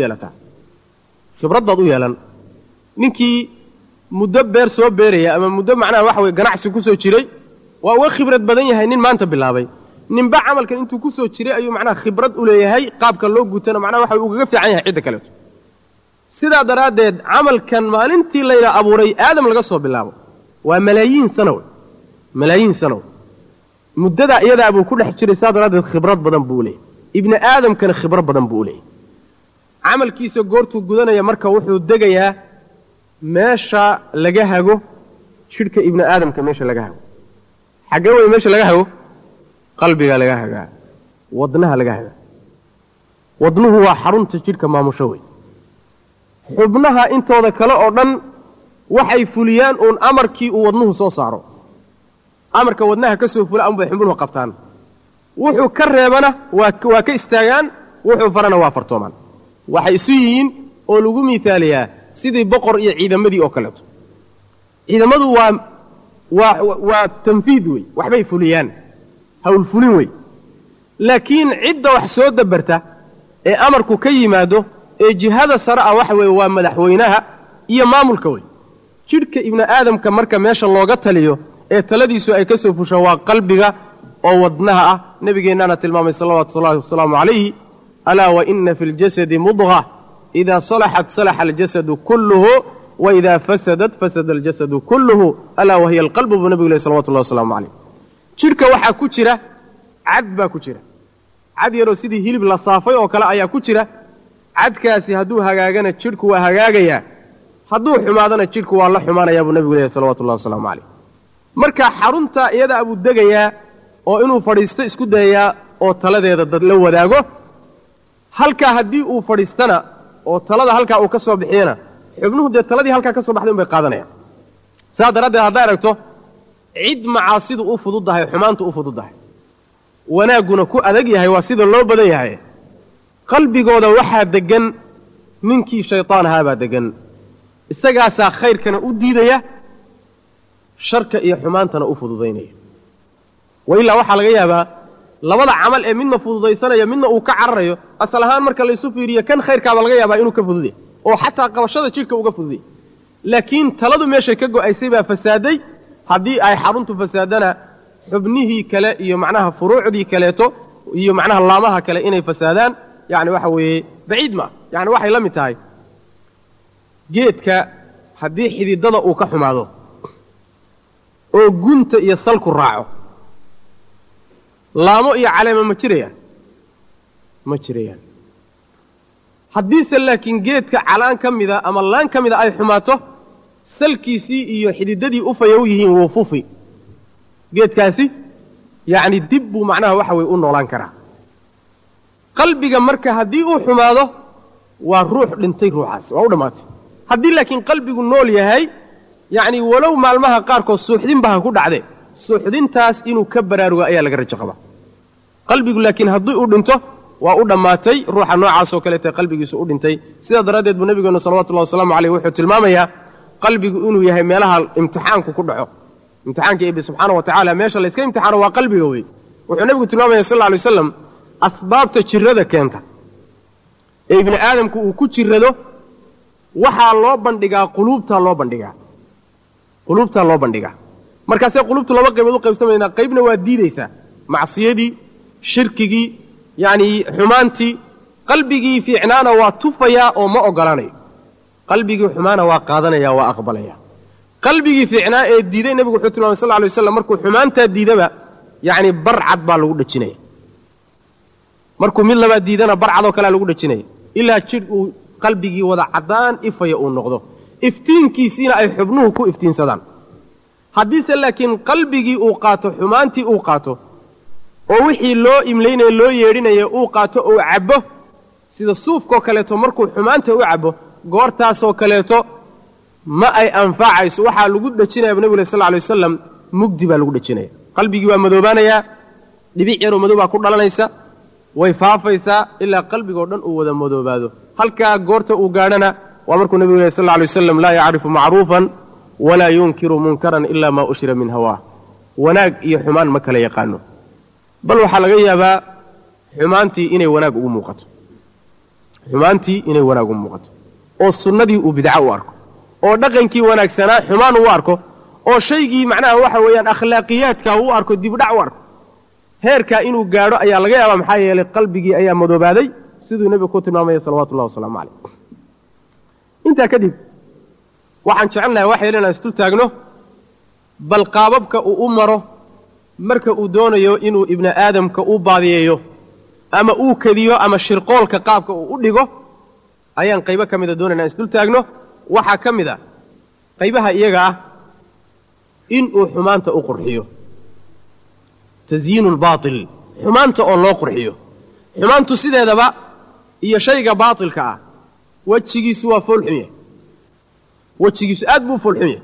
u yeelan ninkii muddo beer soo beeraya ama muddo macnaha waxa weye ganacsi ku soo jiray waa uga khibrad badan yahay nin maanta bilaabay ninba camalkan intuu ku soo jiray ayuu macnaha khibrad u leeyahay qaabka loo gutana macnaha waxa ugaga fiican yahay cidda kaleeto sidaa daraaddeed camalkan maalintii layna abuuray aadam laga soo bilaabo waa malaayiin sano muddadaa iyadaa buu ku dhex jiray saa daraaddeed khibrad badan buu leeyahy ibni aadamkana khibrad badan buu leeyahy camalkiisa goortuu gudanaya marka wuxuu degayaa meesha laga hago jidhka ibni aadamka meesha laga hago xaggee wey meesha laga hago qalbigaa laga hagaa wadnaha laga hagaa wadnuhu waa xarunta jidhka maamusho wey xubnaha intooda kale oo dhan waxay fuliyaan uun amarkii uu wadnuhu soo saaro amarka wadnaha ka soo fula unbay xubnuhu qabtaan wuxuu ka reebana waa ka istaagaan wuxuu farana waa fartoomaan waxay isu yihiin oo lagu miaaliyaa sidii boqor iyo ciidamadii oo kaleeto ciidamadu waa tanfiid wey waxbay fuliyaan hawlfulin wey laakiin cidda wax soo dabarta ee amarku ka yimaado ee jihada sare ah waxa weeye waa madaxweynaha iyo maamulka wey jidhka ibni aadamka marka meesha looga taliyo ee taladiisu ay ka soo fushaan waa qalbiga oo wadnaha ah nebigeennaana tilmaamay salawaatu ullahi wasalaamu calayhi alaa wa ina fi ljasadi mudqa idaa salaxat salaxa aljasadu kulluhu wa idaa fasadat fasada aljasadu kulluhu alaa wahiya alqalbu buu nebigu lehy salawatullahi wasalaamu calayh jidhka waxaa ku jira cad baa ku jira cad yaroo sidii hilib la saafay oo kale ayaa ku jira cadkaasi hadduu hagaagana jidhku waa hagaagayaa hadduu xumaadana jidhku waa la xumaanayaa buu nebigu leeyahy salawatullahi wasalaamu calayh marka xarunta iyadaa buu degayaa oo inuu fadhiisto isku dayayaa oo taladeeda dad la wadaago halkaa haddii uu fadhiistana oo talada halkaa uu ka soo bixiyana xubnuhu dee taladii halkaa ka soo baxday un bay qaadanayaan saa daraaddeed hadday aragto cid macaasidu u fududdahay xumaantu u fududdahay wanaagguna ku adag yahay waa sida loo badan yahay qalbigooda waxaa deggan ninkii shaytaan ahaabaa deggan isagaasaa khayrkana u diidaya sharka iyo xumaantana u fududaynaya wa ilaa waxaa laga yaabaa labada camal ee midna fududaysanaya midna uu ka cararayo asal ahaan marka laysu fiiriyo kan khayrkaaba laga yaabaa inuu ka fududaya oo xataa qabashada jidhka uga fududaya laakiin taladu meeshay ka go'aysay baa fasaaday haddii ay xaruntu fasaadana xubnihii kale iyo macnaha furuucdii kaleeto iyo macnaha laamaha kale inay fasaadaan yacni waxa weeye baciid ma yacni waxay la mid tahay geedka haddii xididada uu ka xumaado oo gunta iyo salku raaco laamo iyo caleema ma jirayaan ma jirayaan haddiise laakiin geedka calaan ka mida ama laan ka mida ay xumaato salkiisii iyo xididadii u fayow yihiin wuu fufi geedkaasi yacni dib buu macnaha waxa weye u noolaan karaa qalbiga marka haddii uu xumaado waa ruux dhintay ruuxaas waa u dhammaatay haddii laakiin qalbigu nool yahay yacni walow maalmaha qaarkood suuxdinba ha ku dhacde suuxdintaas inuu ka baraarugo ayaa laga rajo qabaa qalbigu laakiin haddii uu dhinto waa u dhammaatay ruuxa noocaasoo kaleeta qalbigiisu u dhintay sidaa daraaddeed buu nebigeennu salawatullahi wasalaamu caleyh wuxuu tilmaamayaa qalbigu inuu yahay meelaha imtixaanku ku dhaco imtixaanka eebbi subxaana wa tacaala meesha layska imtixaano waa qalbiga wey wuxuu nebigu tilmaamaya sal lla alay waslam asbaabta jirrada keenta ee ibni aadamku uu ku jirrado waxaa loo bandhigaa quluubtaa loo bandhigaa markaasee quluubtu laba qaybood u qaybsamaynaa qaybna waa diidaysaa macsiyadii shirkigii yacnii xumaantii qalbigii fiicnaana waa tufayaa oo ma oggolaanayo qalbigii xumaana waa qaadanaya waa aqbalaya qalbigii fiicnaa ee diiday nebigu wuxuu tilmaamay sal lla alay waslam markuu xumaantaa diidaba yacni barcad baa lagu dhejinaya markuu mid labaad diidana barcadoo kalea lagu dhejinaya ilaa jidh uu qalbigii wada caddaan ifaya uu noqdo iftiinkiisiina ay xubnuhu ku iftiinsadaan haddiise laakiin qalbigii uu qaato xumaantii uu qaato oo wixii loo imlaynayo loo yeedhinaya uu qaato uu cabbo sida suufkoo kaleeto markuu xumaanta u cabbo goortaasoo kaleeto ma ay anfacayso waxaa lagu dhejinaya bu nebigu leh sal lla alay wasalam mugdi baa lagu dhejinaya qalbigii waa madoobaanayaa dhibic yaroo madow baa ku dhalanaysa way faafaysaa ilaa qalbigoo dhan uu wada madoobaado halkaa goorta uu gaadhana waa markuu nebigu leh sal lla alay wasalam laa yacrifu macruufan walaa yunkiru munkaran ilaa maa ushira min hawaah wanaag iyo xumaan ma kala yaqaano bal waxaa laga yaabaa xumaantii inay wanaag ugu muuqato oo sunnadii uu bidco u arko oo dhaqankii wanaagsanaa xumaan uu arko oo shaygii macnaha waxa weeyaan akhlaaqiyaadka uu arko dibdhac u arko heerkaa inuu gaadho ayaa laga yaabaa maxaa yeelay qalbigii ayaa madoobaaday siduu nebigu ku tilmaamaya salawatullahi wasalaamu calayh intaa kadib waxaan jecelnahay waxayl inaan isdul taagno bal qaababka uu u maro marka uu doonayo inuu ibni aadamka u baadiyeeyo ama uu kediyo ama shirqoolka qaabka uu u dhigo ayaan qaybo ka mida doonayna isdul taagno waxaa ka mid a qaybaha iyaga ah inuu xumaanta u qurxiyo tasyiinu lbaatil xumaanta oo loo qurxiyo xumaantu sideedaba iyo shayga baatilka ah wejigiisu waa foolxun yahay wejigiisu aad buu foolxun yahay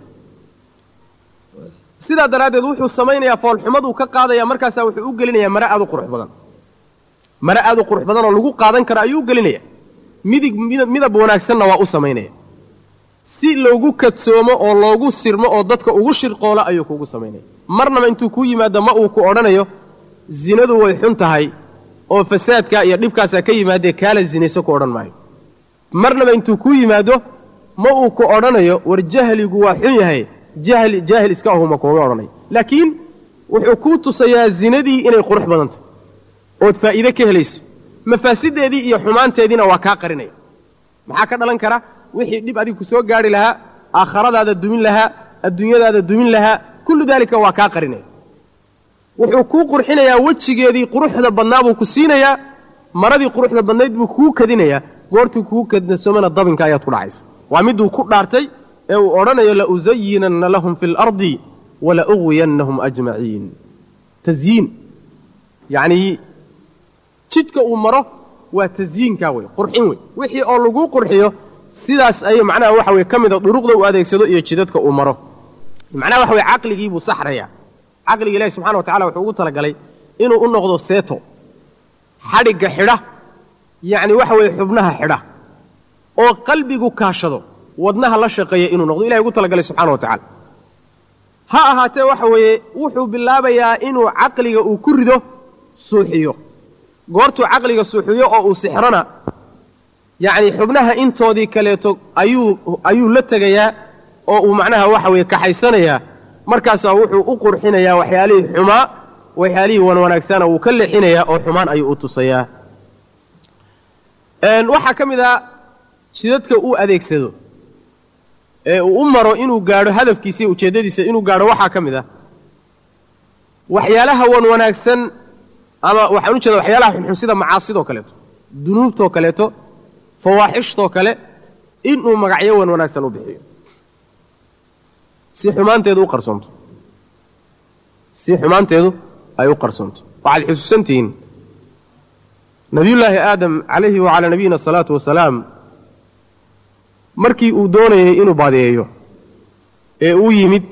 sidaa daraaddeed wuxuu samaynayaa foolxumaduu ka qaadaya markaasaa wuxuu u gelinayaa mare aad u qurux badan oo lagu qaadan karo ayuu u gelinaya midab wanaagsanna waa u samaynaya si loogu kadsoomo oo loogu sirmo oo dadka ugu shirqoola ayuu kuugu samaynaya marnaba intuu kuu yimaado ma uu ku odhanayo zinadu way xun tahay oo fasaadkaa iyo dhibkaasaa ka yimaadee kaala zinayso ku odhan maayo marnaba intuu kuu yimaado ma uu ku odhanayo war jahligu waa xun yahay jaahil iska ahuma kuuma odhanayo laakiin wuxuu kuu tusayaa zinadii inay qurux badan tahay ood faa'iide ka helayso mafaasiddeedii iyo xumaanteediina waa kaa qarinaya maxaa ka dhalan kara wixii dhib adigu ku soo gaadhi lahaa aakhiradaada dumin lahaa adduunyadaada dumin lahaa kullu daalika waa kaa qarinaya wuxuu kuu qurxinayaa wejigeedii quruxda badnaa buu ku siinayaa maradii quruxda badnayd buu kuu kadinayaa goortuu kuu kadnasoomana dabinka ayaad ku dhacaysa waa miduu ku dhaartay ee uu odhanayo la usayinanna lahum fi اlardi wala uwiyannahum ajmaciin tasyiin yacnii jidka uu maro waa tasyiinkaa wey qurxin wey wixii oo lagu qurxiyo sidaas ayay macnaha waxa weye ka mid a duruqda uu adeegsado iyo jidadka uu maro macnaha waxa weye caqligii buu saxrayaa caqliga ilaahi subxana wa tacala wuxuu ugu talagalay inuu u noqdo seeto xadhigga xidha yacni waxa weeye xubnaha xidha oo qalbigu kaashado wadnaha la shaqeeya inuu noqdo ilahay ugu talagalay subxana wa tacala ha ahaatee waxa weeye wuxuu bilaabayaa inuu caqliga uu ku rido suuxiyo goortuu caqliga suuxiyo oo uu sixrona yacni xubnaha intoodii kaleeto ayuu la tegayaa oo uu macnaha waxa weeye kaxaysanayaa markaasaa wuxuu u qurxinayaa waxyaalihii xumaa waxyaalihii wanwanaagsana wuu ka leexinayaa oo xumaan ayuu u tusayaa waxaa ka mid a jidadka uu adeegsado ee uu u maro inuu gaadho hadafkiisa iyo ujeeddadiisa inuu gaadho waxaa ka mid ah waxyaalaha wanwanaagsan ama waxaan u jeeda waxyaalaha xunxun sida macaasidoo kaleeto dunuubtoo kaleeto fawaaxishtoo kale inuu magacyo wanwanaagsan u bixiyo si xumaanteedu ay u qarsoonto waxaad xusuusantihiin nabiyullaahi aadam calayhi wacalaa nabiyina asalaatu wasalaam markii uu doonayay inuu baadiyeeyo ee uu yimid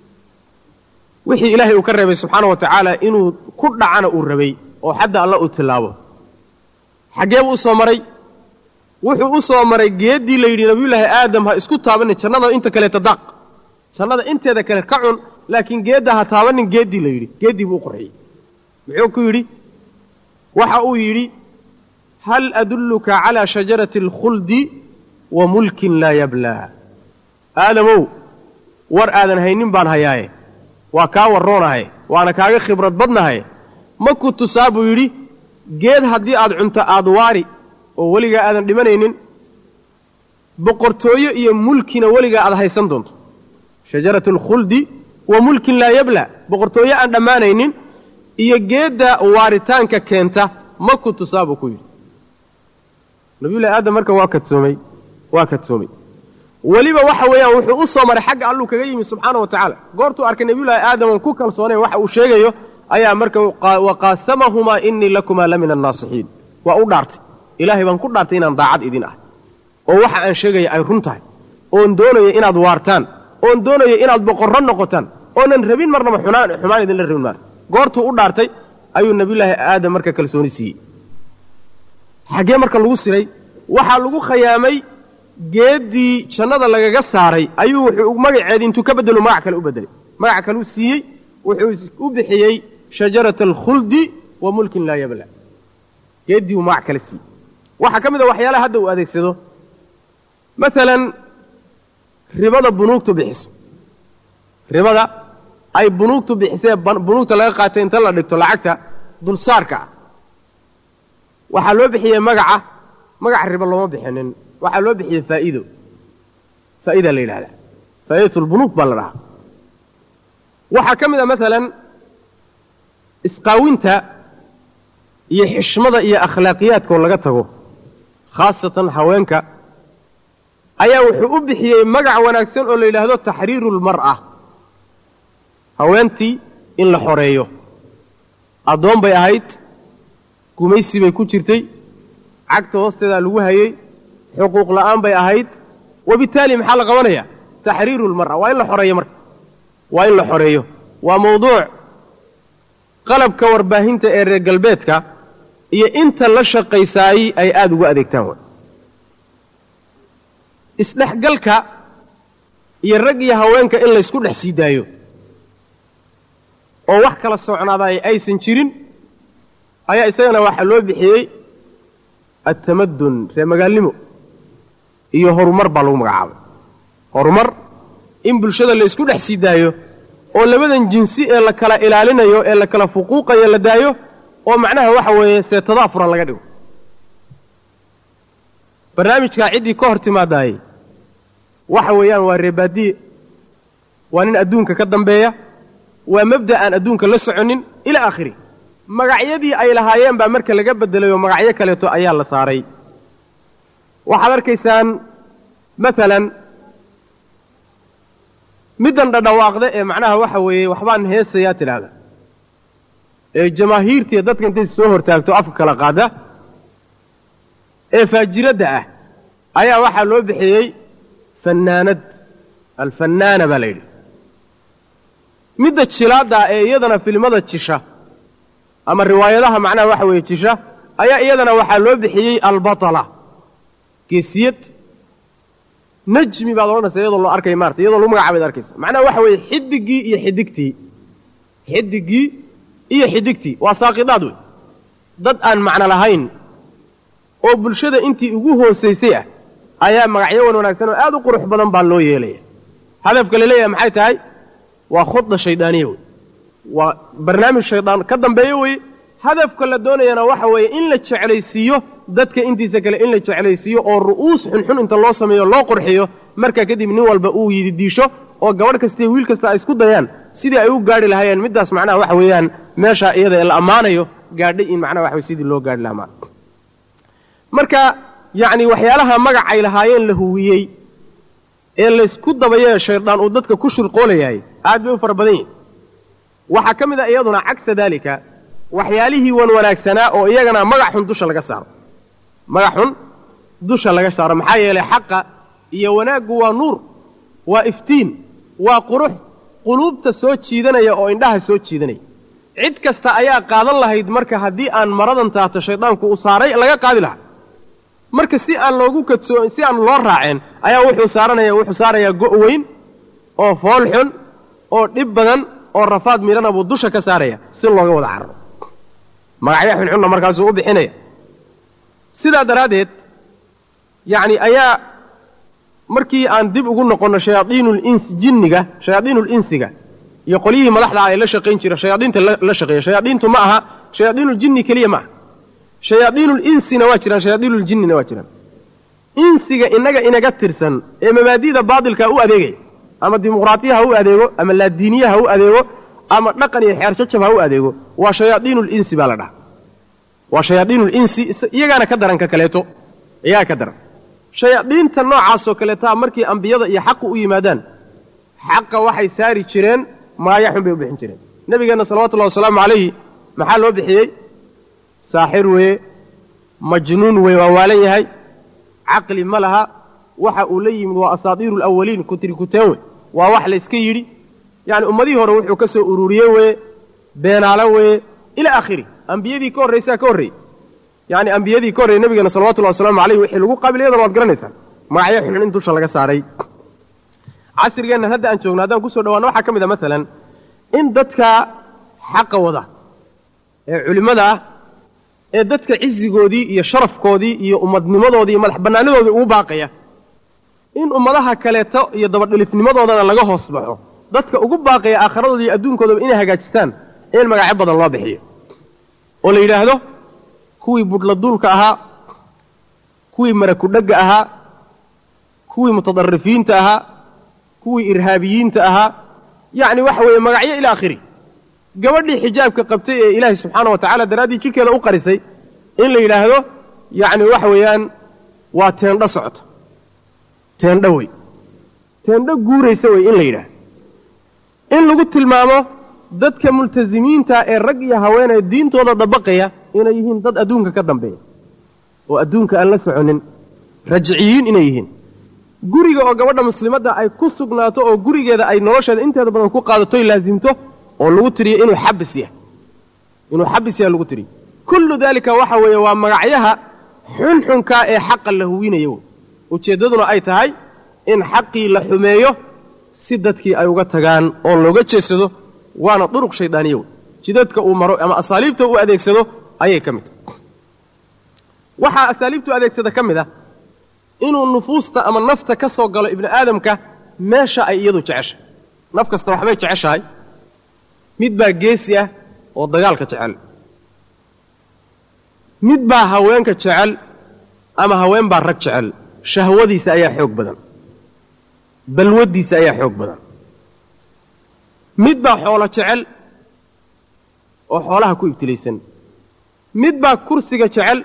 wixii ilaahay uu ka reebay subxaana wa tacaala inuu ku dhacana uu rabay oo xadda alla uu tillaabo xaggee buu u soo maray wuxuu u soo maray geeddii la yidhi nabiyullaahi aadam ha isku taabanin jannada inta kaleeta daaq jannada inteeda kale ka cun laakiin geedda ha taabanin geeddii la yidhi geeddii buu u qurxiyey muxuu ku yidhi waxa uu yidhi hal adulluka calaa shajarati alkhuldi wa mulkin laa yablaa aadamow war aadan haynin baan hayaaye waa kaa warroonahay waana kaaga khibrad badnahay ma ku tusaa buu yidhi geed haddii aad cunto aad waari oo weligaa aadan dhimanaynin boqortooyo iyo mulkina weligaa aad haysan doonto shajaratu alkhuldi wa mulkin laa yablaa boqortooyo aan dhammaanaynin iyo geedda waaritaanka keenta ma ku tusaa buu ku yidhi nabiyullahi aadam marka waa kadsoomay weliba waxa weeyaan wuxuu u soo maray xagga alluu kaga yimi subxaana wa tacaala goortuu arkay nabiyullaahi aadam oon ku kalsoonayn waxa uu sheegayo ayaa marka waqaasamahumaa innii lakumaa la min annaasixiin waa u dhaartay ilaahay baan ku dhaartay inaan daacad idin ah oo waxa aan sheegaya ay run tahay oon doonayo inaad waartaan oon doonayo inaad boqorro noqotaan oonan rabin marnaba xumaan idinla rabin maarta goortuu u dhaartay ayuu nabiyullaahi aadam marka kalsooni siiyey xaggee marka lagu siray waxaa lagu khayaamay geeddii jannada lagaga saaray ayuu wuxuu magaceedii intuu ka beddelo magac kale u beddelay magac kaleu siiyey wuxuu u bixiyey shajarata alkhuldi wa mulkin laa yabla geeddii uu magac kale siiyey waxaa ka mid a waxyaalaha hadda uu adeegsado maalan ribada bunuugtu bixiso ribada ay bunuugtu bixisee bunuugta laga qaatay inta la dhigto lacagta dulsaarka ah waxaa loo bixiyey magaca ribo looma bixinin waxaa loo bixiyey faa'iida la yidhahdaa faa'iidatulbunuug baa la dhahaa waxaa ka mid a maalan isqaawinta iyo xishmada iyo akhlaaqiyaadkoo laga tago khaasatan haweenka ayaa wuxuu u bixiyey magac wanaagsan oo la yidhaahdo taxriiru lmar'a haweentii in la xoreeyo addoon bay ahayd gumaysi bay ku jirtay cagta hoosteedaa lagu hayey xuquuq la'aan bay ahayd wabittaali maxaa la qabanayaa taxriiru lmar'a waa in la xoreeyo marka waa in la xoreeyo waa mawduuc qalabka warbaahinta ee reer galbeedka iyo inta la shaqaysaayey ay aada ugu adeegtaan way isdhexgalka iyo rag iyo haweenka in laysku dhex sii daayo oo wax kala socnaadaay aysan jirin ayaa isagana waxaa loo bixiyey atamadun reer magaalnimo iyo horumar baa lagu magacaabay horumar in bulshada la isku dhex sii daayo oo labadan jinsi ee la kala ilaalinayo ee la kala fuquuqayo la daayo oo macnaha waxa weeye seetadaa furan laga dhigo barnaamijkaa ciddii ka hor timaadaayey waxa weeyaan waa reebaadiye waa nin adduunka ka dambeeya waa mabda aan adduunka la soconin ilaa aakhiri magacyadii ay lahaayeen baa marka laga beddelay oo magacyo kaleeto ayaa la saaray waxaad arkaysaan maalan middan dhadhawaaqda ee macnaha waxa weeye waxbaan heesayaa tidhaahda ee jamaahiirtiiyo dadka intay soo hortaagto afka kala qaada ee faajiradda ah ayaa waxaa loo bixiyey fannaanad alfannaana baa la yidhi midda jilaadda ee iyadana filimada jisha ama riwaayadaha macnaha waxa weeye jisha ayaa iyadana waxaa loo bixiyey albatala geesiyad najmi baad odhanaysa iyadoo loo arkay maarta iyadoo lagu magacaabayd arkaysa macnaha waxa weeye xidigii iyo xidigtii waa saaqidaad wey dad aan macno lahayn oo bulshada intii ugu hoosaysay ah ayaa magacyo wanaagsan oo aad u qurux badan baa loo yeelaya hadafka la leeyahay maxay tahay waa khudda shaydaaniya wey waa barnaamij shaydaan ka dambeeyo wey hadafka la doonayana waxa weeye in la jeclaysiiyo dadka intiisa kale in la jeclaysiiyo oo ru'uus xunxun inta loo sameeyo loo qurxiyo markaa kadib nin walba uu yididiisho oo gabadh kasta iyo wiil kasta ay isku dayaan sidii ay u gaadhi lahaayeen middaas macnaha waxa weeyaan meeshaa iyada ee la ammaanayo gaadhay in macnaha waxa weye sidii loo gaadhi lahaa marka yacni waxyaalaha magacay lahaayeen la huwiyey ee laysku dabayee shaydaan uu dadka ku shirqoolayahay aad bay u fara badan yihin waxaa ka mid a iyaduna cagsa daalika waxyaalihii wanaagsanaa oo iyagana magac xun dusha laga saaro maxaa yeelay xaqa iyo wanaaggu waa nuur waa iftiin waa qurux quluubta soo jiidanaya oo indhaha soo jiidanaya cid kasta ayaa qaadan lahayd marka haddii aan maradan taato shaydaanku u saaray laga qaadi lahaa marka si aan loo raaceen ayaa wuxuu saarayaa go' weyn oo fool xun oo dhib badan oo rafaad midhana buu dusha ka saaraya si looga wada cararo magacyo xunxunna markaasuu u bixinaya sidaa daraaddeed yacni ayaa markii aan dib ugu noqonno shayaadiinulinsiga iyo qolyihii madaxda ay la shaqayn jira shayaadiinta la shaqeeya shayaadiintu ma aha shayaadiinuljinni keliya ma aha shayaadiinulinsina waa jiraan shayaadiinuuljinnina waa jiraan insiga inaga tirsan ee mabaadi'da baadilka u adeegaya ama dimuqraatiya ha u adeego ama laadiiniya ha u adeego ama dhaqan iyo xeer jajab ha u adeego waa shayaadiinulinsi baa la dhaha waa shayaadiinulinsi iyagaana ka daran ka kaleeto iyagaa ka daran shayaadiinta noocaasoo kaleetaa markii ambiyada iyo xaqu u yimaadaan xaqa waxay saari jireen magacyo xun bay u bixin jireen nebigeenna salawatullahi wasalaamu calayhi maxaa loo bixiyey saaxir weeye majnuun weye waa waalan yahay caqli ma laha waxa uu la yimid waa asaadiiru alawaliin kutirikuteen wey waa wax layska yidhi yacni ummadihii hore wuxuu ka soo ururiyey weye beenaalo weeye ilaa aakhiri ambiyadii ka horraysaa ka horreeyey yacni ambiyadii ka horreyey nebigeenna salawatullahi wasalaamu calayhi wixii lagu qaabil iyadana waad garanaysaan magacyo xunxun in dusha laga saaray casrigeennan hadda aan joogno haddaan kusoo dhawaanno waxaa ka mid a maalan in dadka xaqa wada ee culimmada ah ee dadka cizigoodii iyo sharafkoodii iyo ummadnimadoodii iyo madax bannaanadoodii ugu baaqaya in ummadaha kaleeto iyo dabadhilifnimadoodana laga hoos baxo dadka ugu baaqaya aakhiradooda iyo adduunkoodaba inay hagaajistaan in magacyo badan loo bixiyo oo la yidhaahdo kuwii budhladuulka ahaa kuwii marakudhagga ahaa kuwii mutadarrifiinta ahaa kuwii irhaabiyiinta ahaa yacni waxa weeye magacyo ilaa aakhiri gabadhii xijaabka qabtay ee ilaahay subxaana wa tacaala daraaddii jidhkeeda u qarisay in la yidhaahdo yacni waxa weeyaan waa teendho socota teendho wey teendho guuraysa wey in la yidhaahdo in lagu tilmaamo dadka multasimiinta ee rag iyo haweenee diintooda dabaqaya inay yihiin dad adduunka ka dambeeya oo adduunka aan la soconin rajciyiin inay yihiin guriga oo gabadha muslimadda ay ku sugnaato oo gurigeeda ay nolosheeda inteeda badan ku qaadatoy laasimto oo lagu tiriyo inuu xabis yahay lagu tiriyo kullu daalika waxa weeye waa magacyaha xunxunkaa ee xaqa la huwinayo wey ujeeddaduna ay tahay in xaqii la xumeeyo si dadkii ay uga tagaan oo looga jeedsado waana duruq shaydaaniya wey jidadka uu maro ama asaaliibta u adeegsado ayay ka mid tahay waxaa asaaliibtu adeegsada ka mid ah inuu nufuusta ama nafta ka soo galo ibni aadamka meesha ay iyadu jeceshahay naf kasta waxbay jeceshahay mid baa geesi ah oo dagaalka jecel mid baa haweenka jecel ama haween baa rag jecel shahwadiisa ayaa xoog badan balwaddiisa ayaa xoog badan mid baa xoolo jecel oo xoolaha ku ibtilaysan mid baa kursiga jecel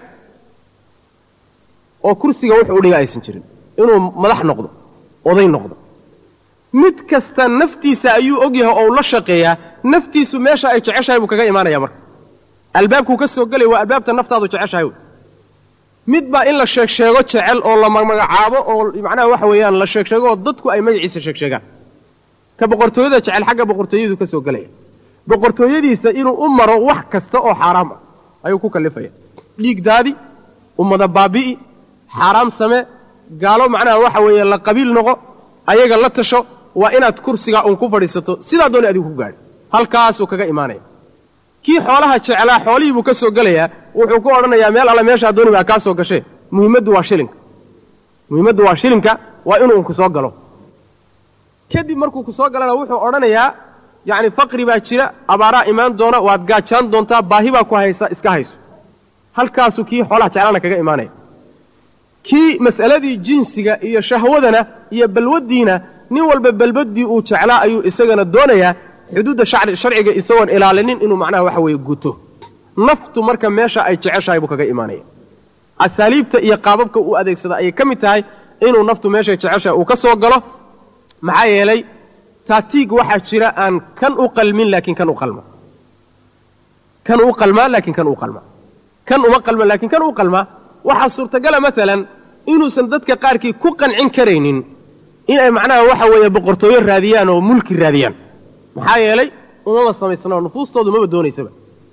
oo kursiga wuxuu u dhiga aysan jirin inuu madax noqdo oday noqdo mid kasta naftiisa ayuu og yahay oo u la shaqeeyaa naftiisu meesha ay jeceshahay buu kaga imaanaya marka albaabkuu ka soo gelay waa albaabta naftaadu jeceshahay wey mid baa in la sheegsheego jecel oo la magacaabo oo macnaha waxa weeyaan la sheegsheego oo dadku ay magaciisa sheegsheegaan ka boqortooyada jecel xagga boqortooyadu ka soo galaya boqortooyadiisa inuu u maro wax kasta oo xaraam ah ayuu ku kalifaya dhiigdaadi ummada baabi'i xaraam same gaalo macnaha waxa weeye la qabiil noqo ayaga la tasho waa inaad kursiga uun ku fadhiisato sidaa doonay adigu ku gaadhi halkaasuu kaga imaanaya kii xoolaha jeclaa xoolihii buu ka soo gelayaa wuxuu ku odhanayaa meel alle meeshaa dooni baa kaa soo gashee muhiimaddu waa shilinka waa inuu ku soo galo kadib markuu ku soo galana wuxuu odhanayaa yacni faqri baa jira abaaraa imaan doona waad gaajaan doontaa baahi baa ku haysa iska hayso halkaasuu kii xoolaha jeclaana kaga imaanaya kii mas'aladii jinsiga iyo shahwadana iyo balwaddiina nin walba balbaddii uu jeclaa ayuu isagana doonayaa xuduudda sharciga isagoon ilaalinin inuu macnaha waxa weeye guto naftu marka meesha ay jeceshahay buu kaga imaanaya asaaliibta iyo qaababka uu adeegsada ayay ka mid tahay inuu naftu meeshay jeceshahay uu ka soo galo maxaa yeelay taatiig waxaa jira aan kan u qalmin laakiin kan u qalma kan u qalmaa laakiin kan u qalma kan uma qalma laakiin kan u qalma waxaa suurtagala maalan inuusan dadka qaarkii ku qancin karaynin inay macnaha waxa weeye boqortooyo raadiyaan oo mulki raadiyaan maxaa yeelay umama samaysnao nufuustoodu maba doonaysaba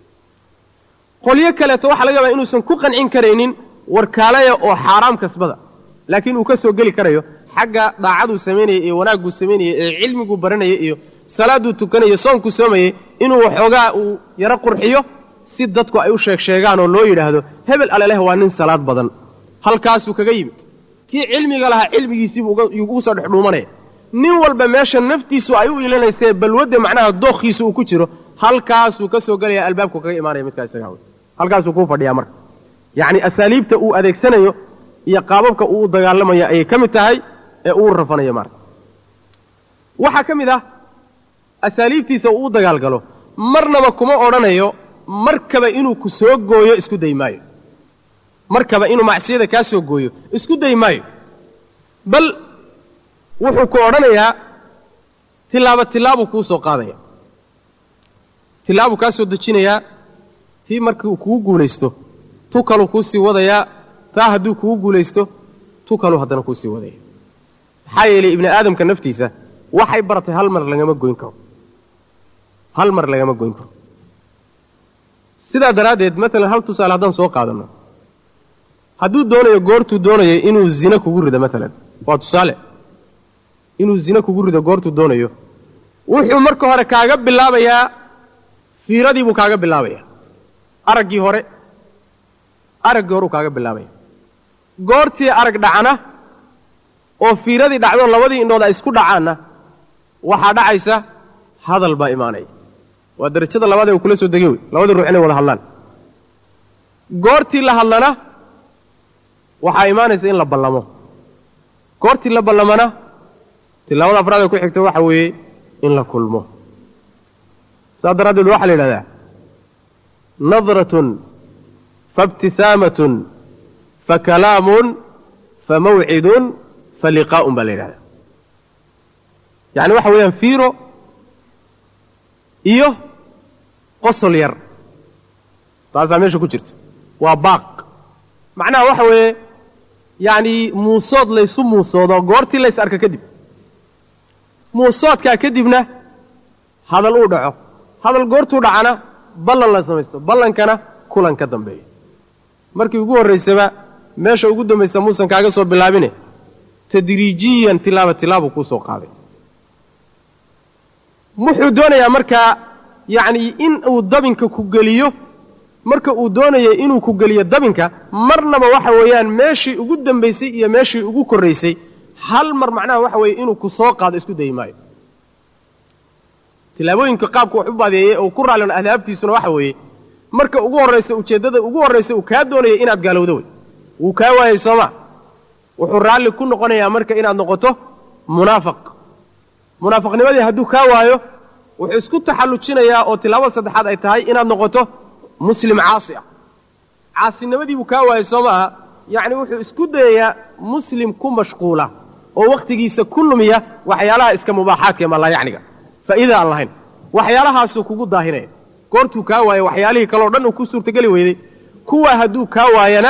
qolyo kaleeto waxaa laga yaabaa inuusan ku qancin karaynin warkaalaya oo xaaraam kasbada laakiin uu ka soo geli karayo xagga daacaduu samaynaya iyo wanaagguu samaynaya ee cilmiguu baranaya iyo salaaduu tukanaya soonkuu soomayay inuu waxoogaa uu yaro qurxiyo si dadku ay u sheegsheegaan oo loo yidhaahdo hebel aleleh waa nin salaad badan halkaasuu kaga yimid kii cilmiga lahaa cilmigiisiibuu ugu soo dhex dhuumanaya nin walba meesha naftiisu ay u ilanaysee balwadda macnaha dookhiisu uu ku jiro halkaasuu ka soo gelaya albaabku kaga imaanaya midkaa isagaa wey halkaasuu kuu fadhiyaa marka yacni asaaliibta uu adeegsanayo iyo qaababka uu u dagaalamaya ayay ka mid tahay ee uu rafanayo marka waxaa ka mid ah asaaliibtiisa uu u dagaalgalo marnaba kuma odhanayo markaba inuu ku soo gooyo isku day maayo markaba inuu macsiyada kaa soo gooyo isku day maayo bal wuxuu ku odhanayaa tilaabuu kuu soo qaadaya tilaabuu kaa soo dejinayaa tii markii uu kugu guulaysto tu kaluu kuu sii wadayaa taa hadduu kugu guulaysto tu kaluu haddana kuu sii wadaya maxaa yeelay ibni aadamka naftiisa waxay baratay hal mar lagama goyn karo sidaa daraaddeed maalan hal tusaale haddaan soo qaadanno hadduu doonayo goortuu doonayo inuu zina kugu rido maalan waa tusaale inuu zina kugu rido goortuu doonayo wuxuu marka hore kaaga bilaabayaa fiiradii buu kaaga bilaabayaa araggii hore uu kaaga bilaabaya goortii arag dhacana oo fiiradii dhacdo labadii indhood ay isku dhacaanna waxaa dhacaysa hadal baa imaanaya waa darajada labaad ee uu kula soo degay wey labadii ruux inay wada hadlaan goortii la hadlana waxaa imaanaysa in la ballamo goortii la ballamana tilaabada afraad ee ku xigta waxa weeye in la kulmo saas daraaddeed waxaa la yidhahdaa nadratun faibtisaamatun fakalaamun famawcidun faliqaa'un baa la yidhahdaa yacni waxa weeyaan fiiro iyo qosol yar taasaa meesha ku jirta waa baaq macnaha waxa weeye yacni muusood laysu muusoodo goortii lays arka kadib muusoodkaa kadibna hadal uu dhaco hadal goortuu dhacana ballan la samaysto ballankana kulan ka dambeeyo markii ugu horraysaba meesha ugu dambaysa muusan kaaga soo bilaabine tadriijiyan tilaabuu kuu soo qaaday wuxuu doonayaa markaa yacni in uu dabinka ku geliyo marka uu doonaya inuu ku geliyo dabinka marnaba waxa weeyaan meeshii ugu dambaysay iyo meeshii ugu korraysay hal mar macnaha waxa weeye inuu ku soo qaado isku dayi maayo tilaabooyinka qaabka wax u baadeeyey oo ku raallino ahdaabtiisuna waxa weeye marka ugu horraysa ujeeddada ugu horraysa uu kaa doonaya inaad gaalowdo wey wuu kaa waayay sooma wuxuu raalli ku noqonayaa marka inaad noqoto munaafiqnimadii hadduu kaa waayo wuxuu isku taxallujinayaa oo tilaabada saddexaad ay tahay inaad noqoto muslim caasi ah caasinimadii buu kaa waayay soo maaha yacni wuxuu isku dayayaa muslim ku mashquula oo wakhtigiisa ku lumiya waxyaalaha iska mubaaxaadka ee malayacniga faa'iida aan lahayn waxyaalahaasuu kugu daahinaya goortuu kaa waayo waxyaalihii kaleo dhan uu ku suurtageli weyday kuwaa hadduu kaa waayana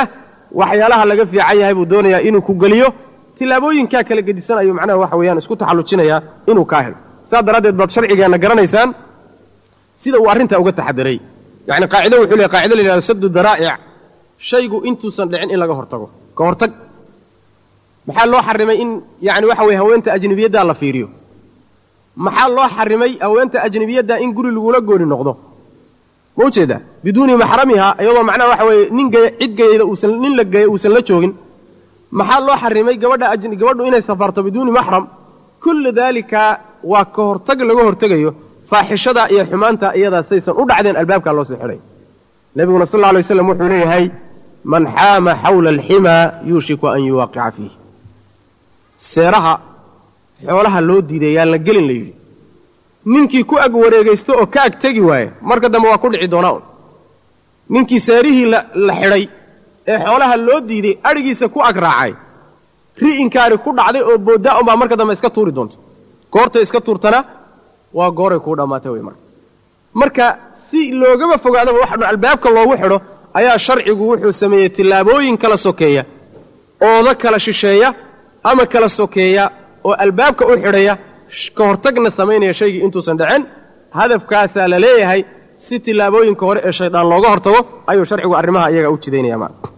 waxyaalaha laga fiican yahay buu doonayaa inuu ku geliyo tilaabooyinkaa kala gedisan ayuu macnaha waxa weeyaan isku taxallujinayaa inuu kaa helo saas daraaddeed baad sharcigeenna garanaysaan sida uu arrintaa uga taxadiray yacni qaacido wuxuu leeyahay qaacida la yidhahdo saddu daraa'ic shaygu intuusan dhicin in laga hortago ka hortag maxaa loo xarimay in yacni waxa weye haweenta ajnebiyaddaa la fiiriyo maxaa loo xarimay haweenta ajnebiyaddaa in guri lagula gooni noqdo ma ujeedaa biduuni maxramiha iyadoo macnaha waxa weeye cid gayda uusan nin la geeya uusan la joogin maxaa loo xarimay gabadhu inay safarto biduuni maxram kullu daalika waa ka hortag laga hortegayo faaxishada iyo xumaanta iyadaa saysan u dhacdeen albaabkaa loo soo xidhay nebiguna sal alla alay waslam wuxuu leeyahay man xaama xawla alximaa yuushiku an yuwaaqica fiih seeraha xoolaha loo diiday yaan la gelin la yidhi ninkii ku ag wareegaysto oo ka ag tegi waaye marka dambe waa ku dhici doonaa un ninkii seerihii la xidhay ee xoolaha loo diiday adhigiisa ku ag raacay ri'inkaari ku dhacday oo booddaa unbaa marka dambe iska tuuri doonta goortay iska tuurtana waa gooray kuu dhammaatay wey marka si loogaba fogaadaba wax dhan albaabka loogu xidho ayaa sharcigu wuxuu sameeyey tillaabooyin kala sokeeya ooda kala shisheeya ama kala sokeeya oo albaabka u xidhaya ka hortagna samaynaya shaygii intuusan dhicin hadafkaasaa la leeyahay si tillaabooyinka hore ee shaydaan looga hortago ayuu sharcigu arrimaha iyaga u jidaynaya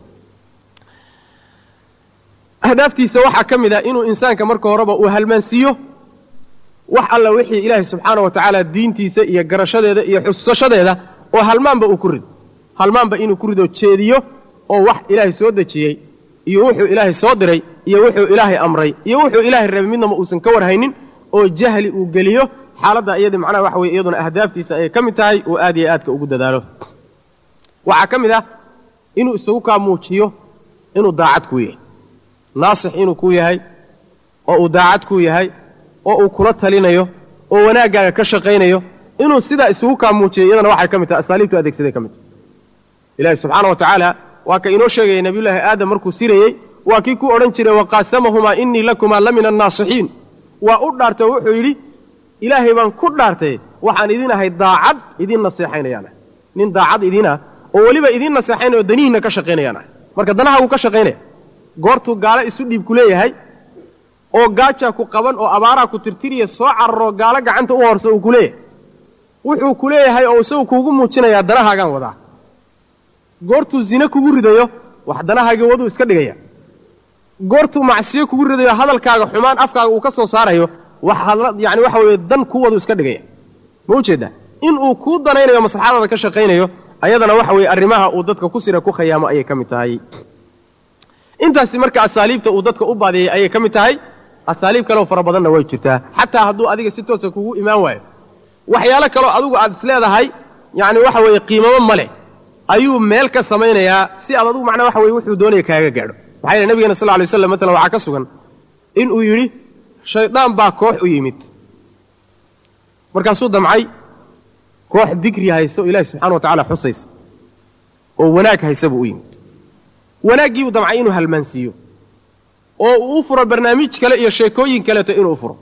ahdaaftiisa waxaa ka mid ah inuu insaanka marka horeba uu halmaansiiyo wax alla wixii ilaahay subxaana wa tacaala diintiisa iyo garashadeeda iyo xusashadeeda oo halmaanba uu ku rido halmaanba inuu ku rido jeediyo oo wax ilaahay soo dejiyey iyo wuxuu ilaahay soo diray iyo wuxuu ilaahay amray iyo wuxuu ilaahay rabay midnama uusan ka warhaynin oo jahli uu geliyo xaaladda iyadii macnaha waxa weye iyaduna ahdaaftiisa ayay ka mid tahay uu aad iyo aadka ugu dadaalo waxaa ka mid ah inuu isagu kaa muujiyo inuu daacad kuu yahay naasix inuu kuu yahay oo uu daacad kuu yahay oo uu kula talinayo oo wanaaggaaga ka shaqaynayo inuu sidaa isugu kaa muujiyo iyadana waxay ka mid tahay asaaliibtu adeegsaday ka mid tahay ilaahi subxaana wa tacaala waa ka inoo sheegaya nebiyullaahi aadam markuu sirayey waa kii ku odhan jiray waqaasamahumaa innii lakumaa la min annaasixiin waa u dhaartay oo wuxuu yidhi ilaahay baan ku dhaartay waxaan idin ahay daacad idiin naseexaynayaan ah nin daacad idiin ah oo weliba idiin naseexaynaya oo danihiinna ka shaqaynayaan ah marka danahaagu ka shaqaynaya goortuu gaalo isu dhiib ku leeyahay oo gaajaa ku qaban oo abaaraa ku tirtiriya soo cararoo gaalo gacanta u horsa uu ku leeyahay wuxuu ku leeyahay oo isagu kuugu muujinayaa danahaagaan wadaa goortuu zine kugu ridayo wax danahaagii waduu iska dhigaya goortuu macsiyo kugu ridayo hadalkaaga xumaan afkaaga uu ka soo saarayo yani waxa weeye dan ku wadu iska dhigaya ma ujeeddaa inuu kuu danaynayo maslaxadaada ka shaqaynayo ayadana waxa weeye arrimaha uu dadka ku sira ku khayaamo ayay ka mid tahay intaasi marka asaaliibta uu dadka u baadiyey ayay ka mid tahay asaaliib kaleoo fara badanna way jirtaa xataa hadduu adiga si toosa kugu imaan waayo waxyaalo kaloo adigu aad is leedahay yacni waxa weeye qiimamo ma leh ayuu meel ka samaynayaa si aad adigu macnaa waxa weye wuxuu doonaya kaaga gaadho maxaa yeele nabigana sal lla alay waslam matalan waxaa ka sugan inuu yidhi shaydaan baa koox u yimid markaasuu damcay koox dikri hayso ilaahi subxana wa tacala xusaysa oo wanaag haysa buu u yimid wanaaggii buu damcay inuu halmaansiiyo oo uu u furo barnaamij kale iyo sheekooyin kaleeto inuu u furo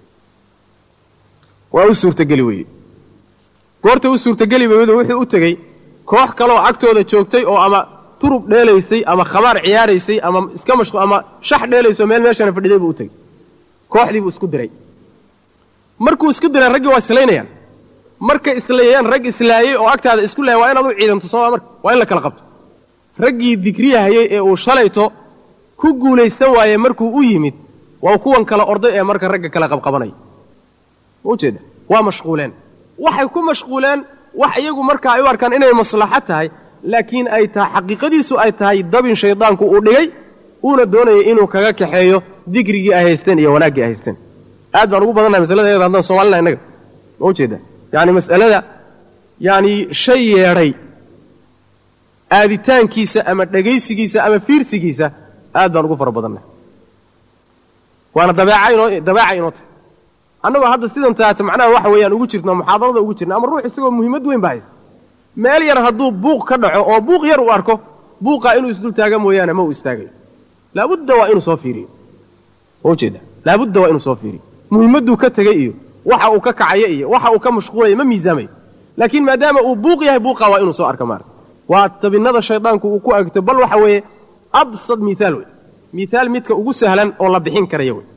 waa u suurtageli weeye goorta u suurtageli weydu wuxuu u tegey koox kaleoo agtooda joogtay oo ama turub dheelaysay ama khamaar ciyaaraysay ama iska mashqu ama shax dheelayso meel meeshana fadhiday buu u tegey kooxdii buu isku diray markuu isku diray raggii waa islaynayaan markay islayayaan rag islaayey oo agtaada isku lahay waa inaad u ciidanto sooma marka waa in la kala qabto raggii digriyahayey ee uu shalayto ku guulaysan waaye markuu u yimid waa kuwan kala orday ee marka ragga kala qabqabanaya ma ujeeda waa mashquuleen waxay ku mashquuleen wax iyagu marka ay u arkaan inay maslaxad tahay laakiin ay tahay xaqiiqadiisu ay tahay dabin shaydaanku uu dhigay uuna doonayay inuu kaga kaxeeyo digrigii ay haysteen iyo wanaaggii ay haysteen aad baan ugu badannahay masalada iyada haddaan soomaalina innaga ma ujeeda yacni mas'alada yacni shay yeedhay aaditaankiisa ama dhegaysigiisa ama fiirsigiisa aad baan ugu fara badannahay waana dabeeca inoo tahay annagoo hadda sidan taata macnaha waxa weeyaan ugu jirna muxaadarada ugu jirna ama ruux isagoo muhiimad weyn baa haysta meel yar hadduu buuq ka dhaco oo buuq yar uu arko buuqaa inuu isdul taaga mooyaane ma uu istaagayo laabudda waa inuu soo fiiriyo ma ujeeda laabudda waa inuu soo fiiriyo muhiimadduu ka tegey iyo waxa uu ka kacayo iyo waxa uu ka mashquulayo ma miisaamayo laakiin maadaama uu buuq yahay buuqaa waa inuu soo arka maarka waa tabinnada shaydaanku uu ku agto bal waxa weeye absad mithaal wey mithaal midka ugu sahlan oo la bixin karaya wey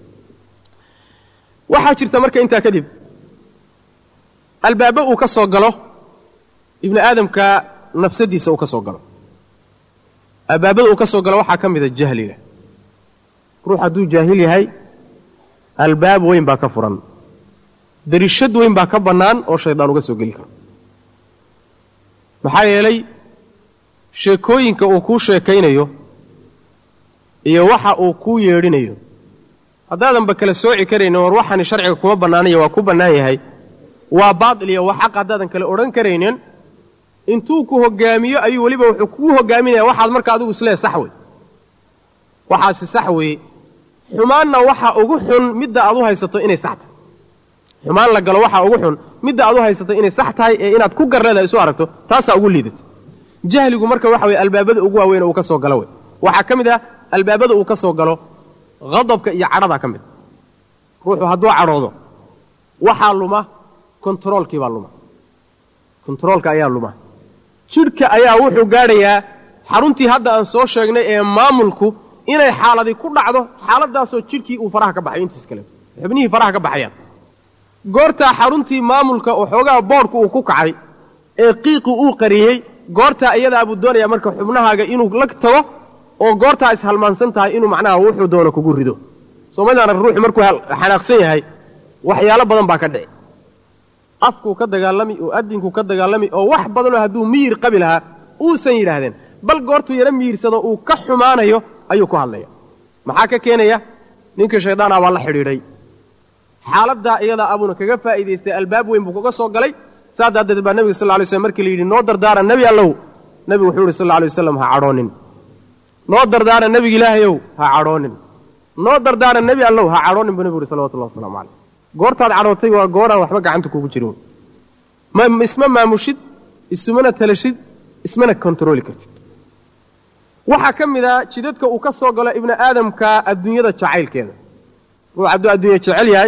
waxaa jirta marka intaa kadib albaaba uu ka soo galo ibni aadamka nafsadiisa uu ka soo galo albaabada uu ka soo galo waxaa ka mida jahliga ruux hadduu jaahil yahay albaab weyn baa ka furan darishad weyn baa ka bannaan oo shaydaan uga soo geli karo maxaa yeelay sheekooyinka uu kuu sheekaynayo iyo waxa uu kuu yeedhinayo haddaadanba kala sooci karaynin war waxaani sharciga kuma bannaanayo waa ku bannaan yahay waa baatil iyo waa xaq haddaadan kale odhan karaynin intuu ku hoggaamiyo ayuu weliba wuxuu kuu hoggaaminaya waxaad marka adigu isleehay sax wey waxaasi sax weeye xumaanna waxa ugu xun midda aad u haysato inay sax tahay xumaan la galo waxaa ugu xun midda aad u haysato inay sax tahay ee inaad ku garleeda isu aragto taasaa ugu liidata jahligu marka waxa weye albaabada ugu waaweyn uu ka soo galo wey waxaa ka mid ah albaabada uu ka soo galo qadabka iyo cadhadaa ka mid ruuxu hadduu cadhoodo waxaa luma kontaroolkii baa luma kontaroolka ayaa luma jidhka ayaa wuxuu gaadhayaa xaruntii hadda aan soo sheegnay ee maamulku inay xaaladii ku dhacdo xaaladaasoo jidhkii uu faraha ka baxayo intiis kaleeto xubnihii faraha ka baxayaan goortaa xaruntii maamulka oo xoogaa boodhku uu ku kacay ee qiiqi uu qariyey goortaa iyadaa buu doonayaa marka xubnahaaga inuu la tago oo goortaa ishalmaansan tahay inuu macnaha wuxuu doono kugu rido soomalidaana ruuxu markuu xanaaqsan yahay waxyaalo badan baa ka dhici afkuu ka dagaalami oo addinkuu ka dagaalami oo wax badanoo hadduu miyir qabi lahaa uusan yidhaahdeen bal goortuu yaro miyirsado uu ka xumaanayo ayuu ku hadlaya maxaa ka keenaya ninkii shaydaana baa la xidhiidhay xaaladdaa iyadaa abuuna kaga faa'iidaystay albaab weyn buu kaga soo galay saa daadeed baa nebiga sal lla alay slam markii la yidhi noo dardaara nebi allow nebigu wuxuu yidhi sal alla alay wasalam ha cadhoonin noo dardaara nebiga ilaahayow ha cadhoonin noo dardaara nebi allow ha cadhoonin buu nebigu yidhi salawatullahi waslamu calayh goortaad cadhootay waa gooraan waxba gacanta kugu jirin isma maamushid isumana talashid ismana kontarooli kartid waxaa ka mid a jidadka uu ka soo galo ibni aadamka adduunyada jacaylkeeda ruux hadduu adduunya jecel yahay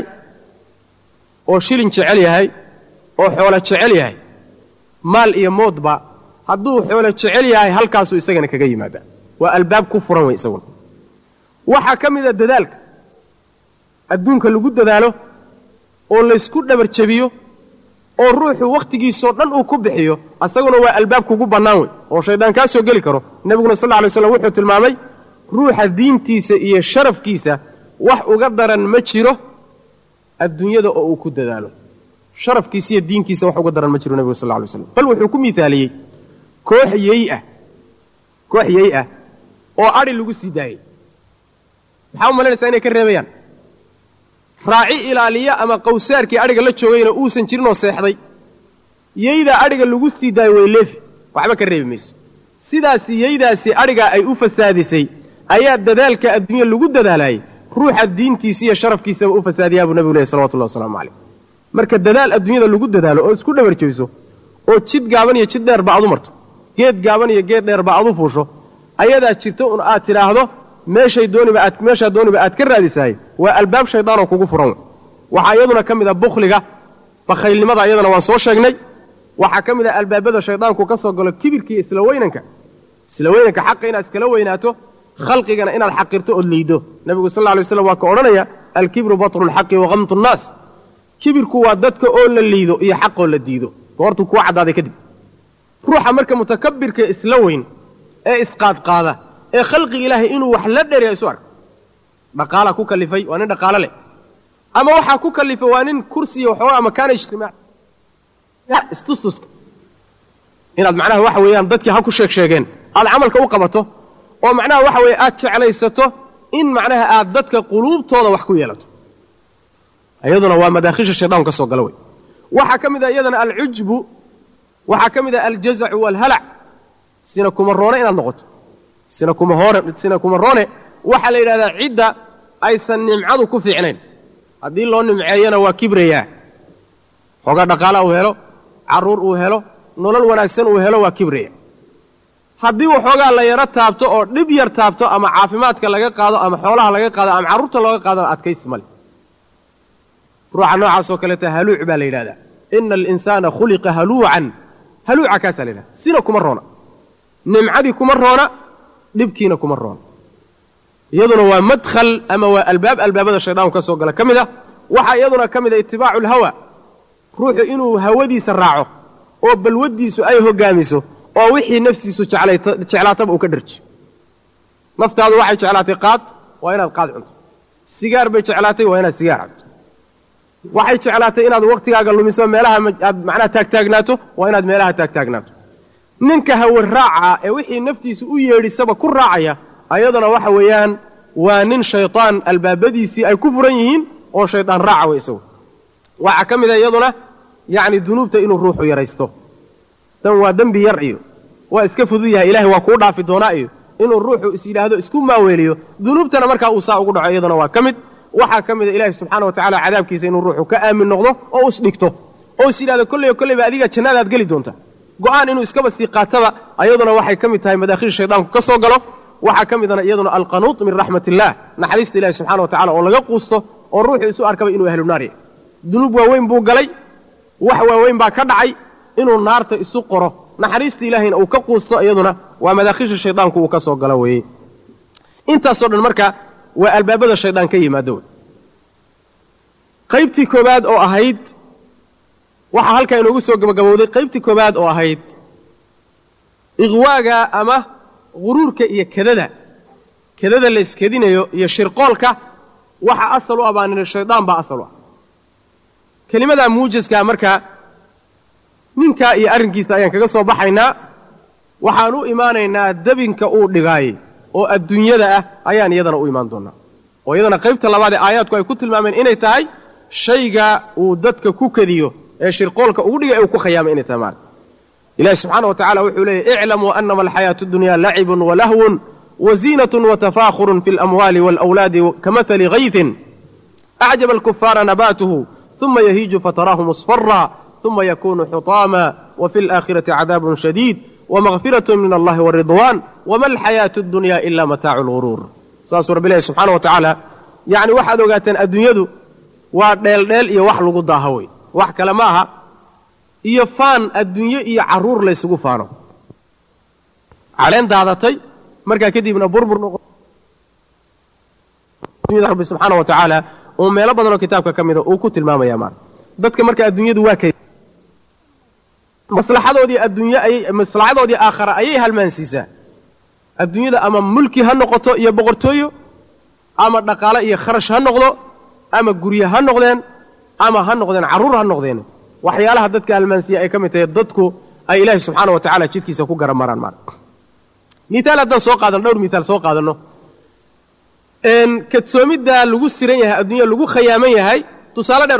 oo shilin jecel yahay oo xoolo jecel yahay maal iyo moodba hadduu xoolo jecel yahay halkaasuu isagana kaga yimaadaa waa albaab ku furan wey isaguna waxaa ka mid a dadaalka adduunka lagu dadaalo oo laysku dhabar jebiyo oo ruuxu wakhtigiisoo dhan uu ku bixiyo asaguna waa albaab kugu bannaan wey oo shaydaan kaa soo geli karo nebiguna sal alla alay slam wuxuu tilmaamay ruuxa diintiisa iyo sharafkiisa wax uga daran ma jiro adduunyada oo uu ku dadaalo sharafkiisa iyo diinkiisa wax uga daran ma jiro nebigu sal alla alay slam bal wuxuu ku miaaliyey koox yey ah oo adhi lagu sii daayey maxaa u malaynaysaa inay ka reebayaan raaci ilaaliya ama qawsaarkii adhiga la joogayna uusan jirinoo seexday yeydaa adhiga lagu sii daayo way leefi waxba ka reebi mayso sidaasi yeydaasi adhigaa ay u fasaadisay ayaa dadaalka adduunya lagu dadaalayay ruuxa diintiisa iyo sharafkiisaba u fasaadiyaa buu nebigu leehy salawatullahi wasalaamu calayh marka dadaal adduunyada lagu dadaalo oo isku dhabar jebiso oo jid gaaban iyo jid dheerba aad u marto geed gaaban iyo geed dheerba aad u fuusho ayadaa jirto un aad tidhaahdo meeshaa dooniba aad ka raadisahay waa albaab shaydaanoo kugu furan waxaa iyaduna ka mid a bukhliga bakhaylnimada iyadana waan soo sheegnay waxaa ka mid a albaabada shaydaanku ka soo galo kibirkiiyo isla weynanka xaqa inaad iskala weynaato khalqigana inaad xaqirto ood liiddo nebigu sal alla alay waslam waa ka odhanaya alkibru batru lxaqi waqamtu nnaas kibirku waa dadka oo la liido iyo xaqoo la diido goortuu kuu caddaaday kadib ruuxa marka mutakabirka isla weyn ee isqaadqaada ee khalqiga ilaahay inuu wax la dhereeyo isu ark dhaqaalaa ku kalifay waa nin dhaqaalo leh ama waxaa ku kalifay waa nin kursiya waxoogaa makaana ijtimaac istustuska inaad macnaha waxa weeyaan dadkii ha ku sheegeen aad camalka u qabato oo macnaha waxa weeye aad jeclaysato in macnaha aad dadka quluubtooda wax ku yeelato iyaduna waa madaakhisha shaydaanku ka soo gala wey waxaa ka mid a iyadana alcujbu waxaa ka mid a aljazacu waalhalac sina kuma roone inaad noqoto sina kuma roone waxaa la yidhahdaa cidda aysan nimcadu ku fiicnayn haddii loo nimceeyana waa kibrayaa xoogaa dhaqaala uu helo carruur uu helo nolol wanaagsan uu helo waa kibraya haddii waxoogaa la yaro taabto oo dhib yar taabto ama caafimaadka laga qaado ama xoolaha laga qaado ama carruurta looga qaadona adkaysi male ruuxa noocaasoo kaleeta haluuc baa la yidhahdaa ina alinsaana khuliqa haluuca kaasaa la yidhahda sina kuma roona nimcadii kuma roona dhibkiina kuma roon iyaduna waa madkhal ama waa albaabada shaydaanku ka soo gala ka mid ah waxaa iyaduna ka mid ah itibaacu lhawa ruuxu inuu hawadiisa raaco oo balwaddiisu ay hoggaamiso oo wixii nafsiisu jeclaataba uu ka dharjiyo naftaadu waxay jeclaatay qaad waa inaad qaad cunto sigaar bay jeclaatay waa inaad sigaar cabto waxay jeclaatay inaad wakhtigaaga lumiso meelaha aad macnaha taagtaagnaato waa inaad meelaha taagtaagnaato ninka hawa raaca ee wixii naftiisu u yeedhisaba ku raacaya ayaduna waxa weeyaan waa nin shaytaan albaabadiisii ay ku furan yihiin oo shaydaan raaca way isagu waxaa ka mid a iyaduna yacni dunuubta inuu ruuxu yaraysto tan waa dembi yar iyo waa iska fudud yahay ilaahay waa kuu dhaafi doonaa iyo inuu ruuxu is yidhaahdo isku maaweeliyo dunuubtana markaa uu saa ugu dhaco iyaduna waa ka mid waxaa ka mid a ilaahay subxaana wa tacala cadaabkiisa inuu ruuxu ka aamin noqdo oo isdhigto oo is yidhahdo kolleyba adiga jannadaad geli doonta go'aan inuu iskaba sii qaataba ayaduna waxay ka mid tahay madaakhil shaydaanku ka soo galo waxaa ka midana iyaduna alqanuut min raxmat illaah naxariista ilahi subxana wa tacala oo laga quusto oo ruuxu isu arkaba inuu ahlu naar yahay dunuub waaweyn buu galay wax waaweyn baa ka dhacay inuu naarta isu qoro naxariista ilaahayna uu ka quusto iyaduna waa madaakhilsha shaydaanku uu ka soo galo weeye intaasoo dhan marka waa albaabada shaydaan ka yimaado wey qaybtii koobaad oo ahayd waxaa halkaa inoogu soo gabagabowday qaybtii koobaad oo ahayd iqwaaga ama guruurka iyo kadada la iskedinayo iyo shirqoolka waxa asal u abaanina shaydaan baa asal u ah kelimadaa muujaskaa markaa ninkaa iyo arrinkiisa ayaan kaga soo baxaynaa waxaan u imaanaynaa dabinka uu dhigaayey oo adduunyada ah ayaan iyadana u imaan doonnaa oo iyadana qaybta labaad ee aayaadku ay ku tilmaameen inay tahay shayga uu dadka ku kadiyo ee shirqoolka ugu dhigay ee uu ku khayaamay inay tahay maarka ilahi subxaana wa tacala wuxuu leeyahy iclamuu anama alxayaatu اdunya lacibun walahwun waziinatun watafaakhurun fi اlamwaali wاlأwlaadi kamahali hayثin acjaba alkufaara nabaatuhu uma yahiiju fataraahu musfara uma yakunu xutaama wafi اlآakhirati cadaabun shadiid wamagfiraة min allahi waridwan wama alxayaatu اdunya ila mataacu اlguruur saasuu rabbi ilahi subxaana wa tacaala yacni waxaad ogaateen adduunyadu waa dheeldheel iyo wax lagu daaho wey wax kale ma aha iyo faan adduunyo iyo carruur laysugu faano caleen daadatay markaa kadibna burbur noqo rabbi subxaana wa tacaala uu meelo badanoo kitaabka ka mida uu ku tilmaamaya maara dadka marka adduunyadu waa kay maslaxadoodii aakhara ayay halmaansiisaa adduunyada ama mulki ha noqoto iyo boqortooyo ama dhaqaale iyo kharash ha noqdo ama gurye ha noqdeen ama ha noqdeen carruur ha noqdeen waxyaalaha dadka halmaansiya ay ka mid tahay dadku ay ilaahay subxaana wa tacala jidkiisa ku garamaraan maara miaal haddaan soo qaadano dhowr miaal soo qaadanno kadsoomiddaa lagu siran yahay adduunya lagu khayaaman yahay tusaale dheer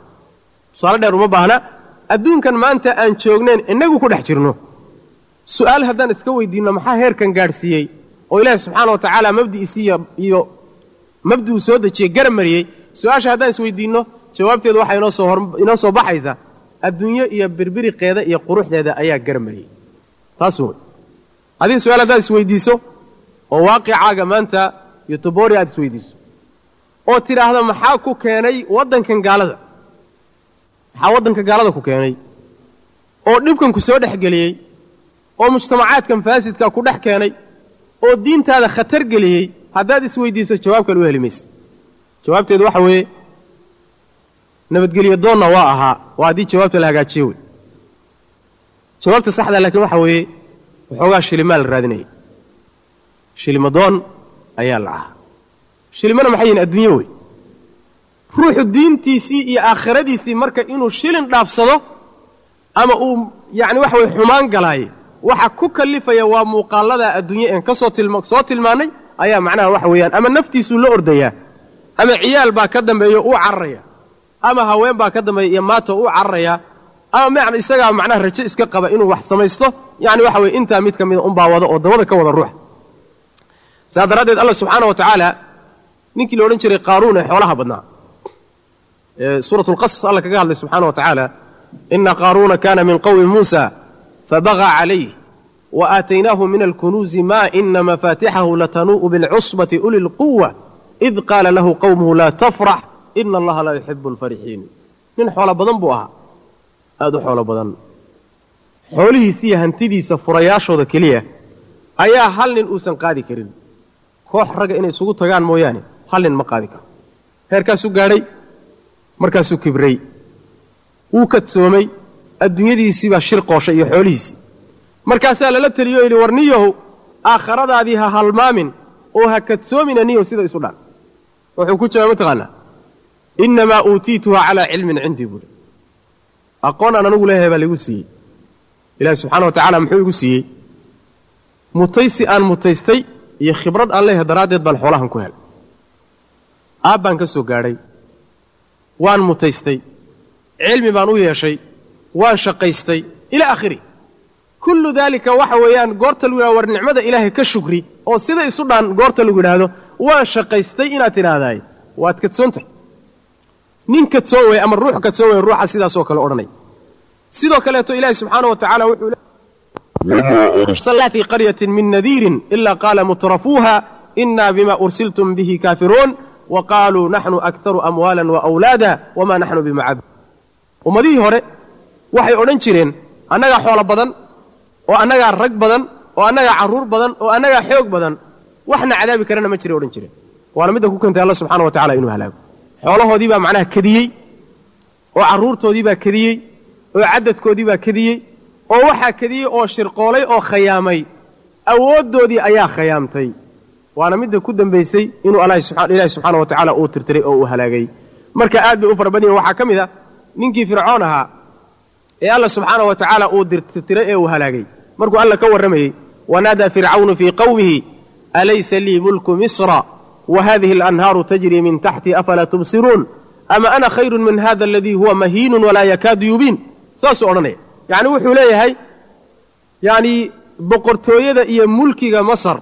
uma baahna adduunkan maanta aan joognayn innagu ku dhex jirno su'aal haddaan iska weydiinno maxaa heerkan gaadhsiiyey oo ilaahay subxaana wa tacaala mabdi'iisii iyo mabdi uu soo dejiyey garab mariyey su-aasha haddaan isweydiinno jawaabteedu waxaa inoo soo baxaysa adduunyo iyo birbiriqeeda iyo quruxdeeda ayaa garab mariyey taas wey adiga su-aal haddaad isweydiiso oo waaqicaaga maanta iyo tobori aad isweydiiso oo tidhaahdo maxaa ku keenay waddankan gaalada maxaa waddanka gaalada ku keenay oo dhibkan ku soo dhex geliyey oo mujtamacaadkan faasidka ku dhex keenay oo diintaada khatar geliyey haddaad isweydiiso jawaab kale u heli mayse jawaabteedu waxa weeye nabadgelyo doonna waa ahaa waa haddii jawaabta la hagaajiyo wey jawaabta saxdaa laakiin waxa weeye waxoogaa shilimaa la raadinaya shilimadoon ayaa la ahaa shilimana maxay yihin adduunyo wey ruuxu diintiisii iyo aakhiradiisii marka inuu shilin dhaafsado ama uu yacni waxa weye xumaan galaaye waxa ku kallifaya waa muuqaaladaa adduunye een ka soo tilmaannay ayaa macnaha waxa weeyaan ama naftiisuu la ordayaa ama ciyaal baa ka dambeeyo uu cararaya ama haween baa ka dambeeya iyo maato uu cararaya ama isagaa macnaha rajo iska qaba inuu wax samaysto yacni waxa weye intaa mid ka mida unbaa wada oo dabada ka wada ruuxa saa daraaddeed allah subxaana wa tacaala ninkii la odhan jiray qaaruun ee xoolaha badnaa suuratu lqasas alla kaga hadlay subxaana wa tacaala ina qaaruuna kana min qowmi muusa fabagaa calayh wa aataynaahu min alkunuuzi ma ina mafaatixahu latanuu'u bilcusbati uli lquwa id qaala lahu qowmuhu laa tafrax ina allaha laa yuxibu alfarixiin nin xoolo badan buu ahaa aada u xoolo badan xoolihiisa iyo hantidiisa furayaashooda keliya ayaa hal nin uusan qaadi karin koox ragga inay isugu tagaan mooyaane hal nin ma qaadi karo heerkaasuu gaadhay markaasuu kibray wuu kadsoomay adduunyadiisii baa shir qooshay iyo xoolihiisii markaasaa lala teliyo yidhi war niyahow aakhiradaadii ha halmaamin oo ha kadsoomina niyahow sida isu dhaan wuxuu ku jawaabay mataqaanaa innamaa uutiituha calaa cilmin cindii buuhi aqoon aan anigu leeyahay baa laigu siiyey ilaahi subxaana wa tacaala muxuu igu siiyey mutaysi aan mutaystay iyo khibrad aan leeyahay daraaddeed baan xoolahan ku helay aabbaan ka soo gaadhay waan mutaystay cilmi baan u yeeshay waan shaqaystay ilaa aakhiri kullu daalika waxa weeyaan goorta lagu yidhahdo war nicmada ilaahay ka shukri oo sida isu dhaan goorta lagu yidhaahdo waan shaqaystay inaad tidhaahdaay waad kadsoontahay nin kadsoon weeye ama ruux kadsoon weeye ruuxa sidaasoo kale odhanay sidoo kaleeto ilaahi subxaana wa tacaala wuxuu أرسلنا في قرية من نذير إلا قال مترفوها إنا بما أرسلتم به كافرون وقالوا نحن أكثر أموالا وأولادا وما نحن بمعذب ومديه هوري waxay odhan jireen annagaa xoolo badan oo annagaa rag badan oo annagaa carruur badan oo annagaa xoog badan waxna cadaabi karana ma jiray odhan jireen waana midda ku keentay alla subxaana wa tacala inuu halaago xoolahoodii baa macnaha kadiyey oo carruurtoodii baa kadiyey oo cadadkoodii baa kadiyey oo waxaa kadiyey oo shirqoolay oo khayaamay awooddoodii ayaa khayaamtay waana midda ku dambaysay inuu ilaahi subxaana wa tacaala uu tirtiray oo uu halaagay marka aad bay u fara badan yihin waxaa ka mid a ninkii fircoon ahaa ee alla subxaana wa tacaala uu tirtiray ee uu halaagay markuu alla ka warramayey wanaadaa fircawnu fii qawmihi alaysa lii mulku misra wa hadihi alanhaaru tajrii min taxtii afalaa tubsiruun ama ana khayrun min hada aladii huwa mahiinun walaa yakaadu yubiin saasuu odhanaya yacni wuxuu leeyahay yacni boqortooyada iyo mulkiga masar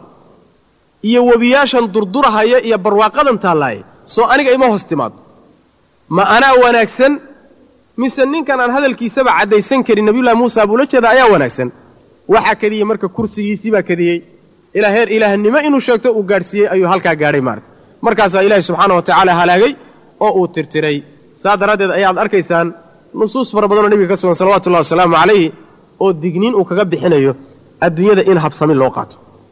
iyo webiyaashan durdurahaya iyo barwaaqadan taallaaye soo aniga ima hoos timaado ma anaa wanaagsan mise ninkan aan hadalkiisaba caddaysan karin nabiyullahi muusa buu la jeeda ayaa wanaagsan waxaa kadiyey marka kursigiisii baa kadiyey ilaa heer ilaahnimo inuu sheegto uu gaadhsiiyey ayuu halkaa gaadhay maarata markaasaa ilaahi subxaana wa tacaala halaagay oo uu tirtiray saa daraaddeed ayaad arkaysaan nusuus fara badanoo nebiga ka sugan salawatullahi wasalaamu calayhi oo digniin uu kaga bixinayo adduunyada in habsami loo qaato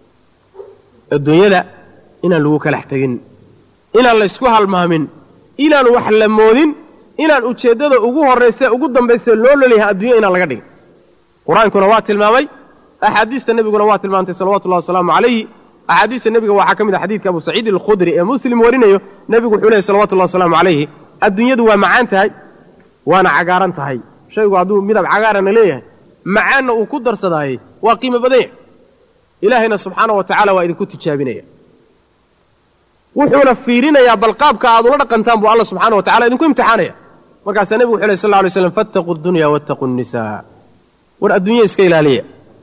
adduunyada inaan lagu kalax tegin inaan laysku halmaamin inaan wax la moodin inaan ujeeddada ugu horrayse ugu dambayse loo lolyahay adduunya inaan laga dhigin qur-aankuna waa tilmaamay axaadiista nebiguna waa tilmaamtay salawatullahi wasalaamu calayhi axaadiista nebiga waxaa ka mid a xadiidka abu saciid alkhudri ee muslim warinayo nebigu wuxuu leehay salawatullahi wasalaamu calayhi adduunyadu waa macaan tahay waana cagaaran tahay shaygu hadduu midab cagaarana leeyahay macaanna uu ku darsadaayey waa qiimo badan yahay ilaahayna subxaana wa tacaala waa idinku tijaabinaya wuxuuna fiirinayaa bal qaabka aad ula dhaqantaan buu alla subxaana wa tacala idinku imtixaanaya markaasaa nebigu wuxu ley sal lla alay slam fattaquu dunya wattaquu nnisaa war adduunya iska ilaaliya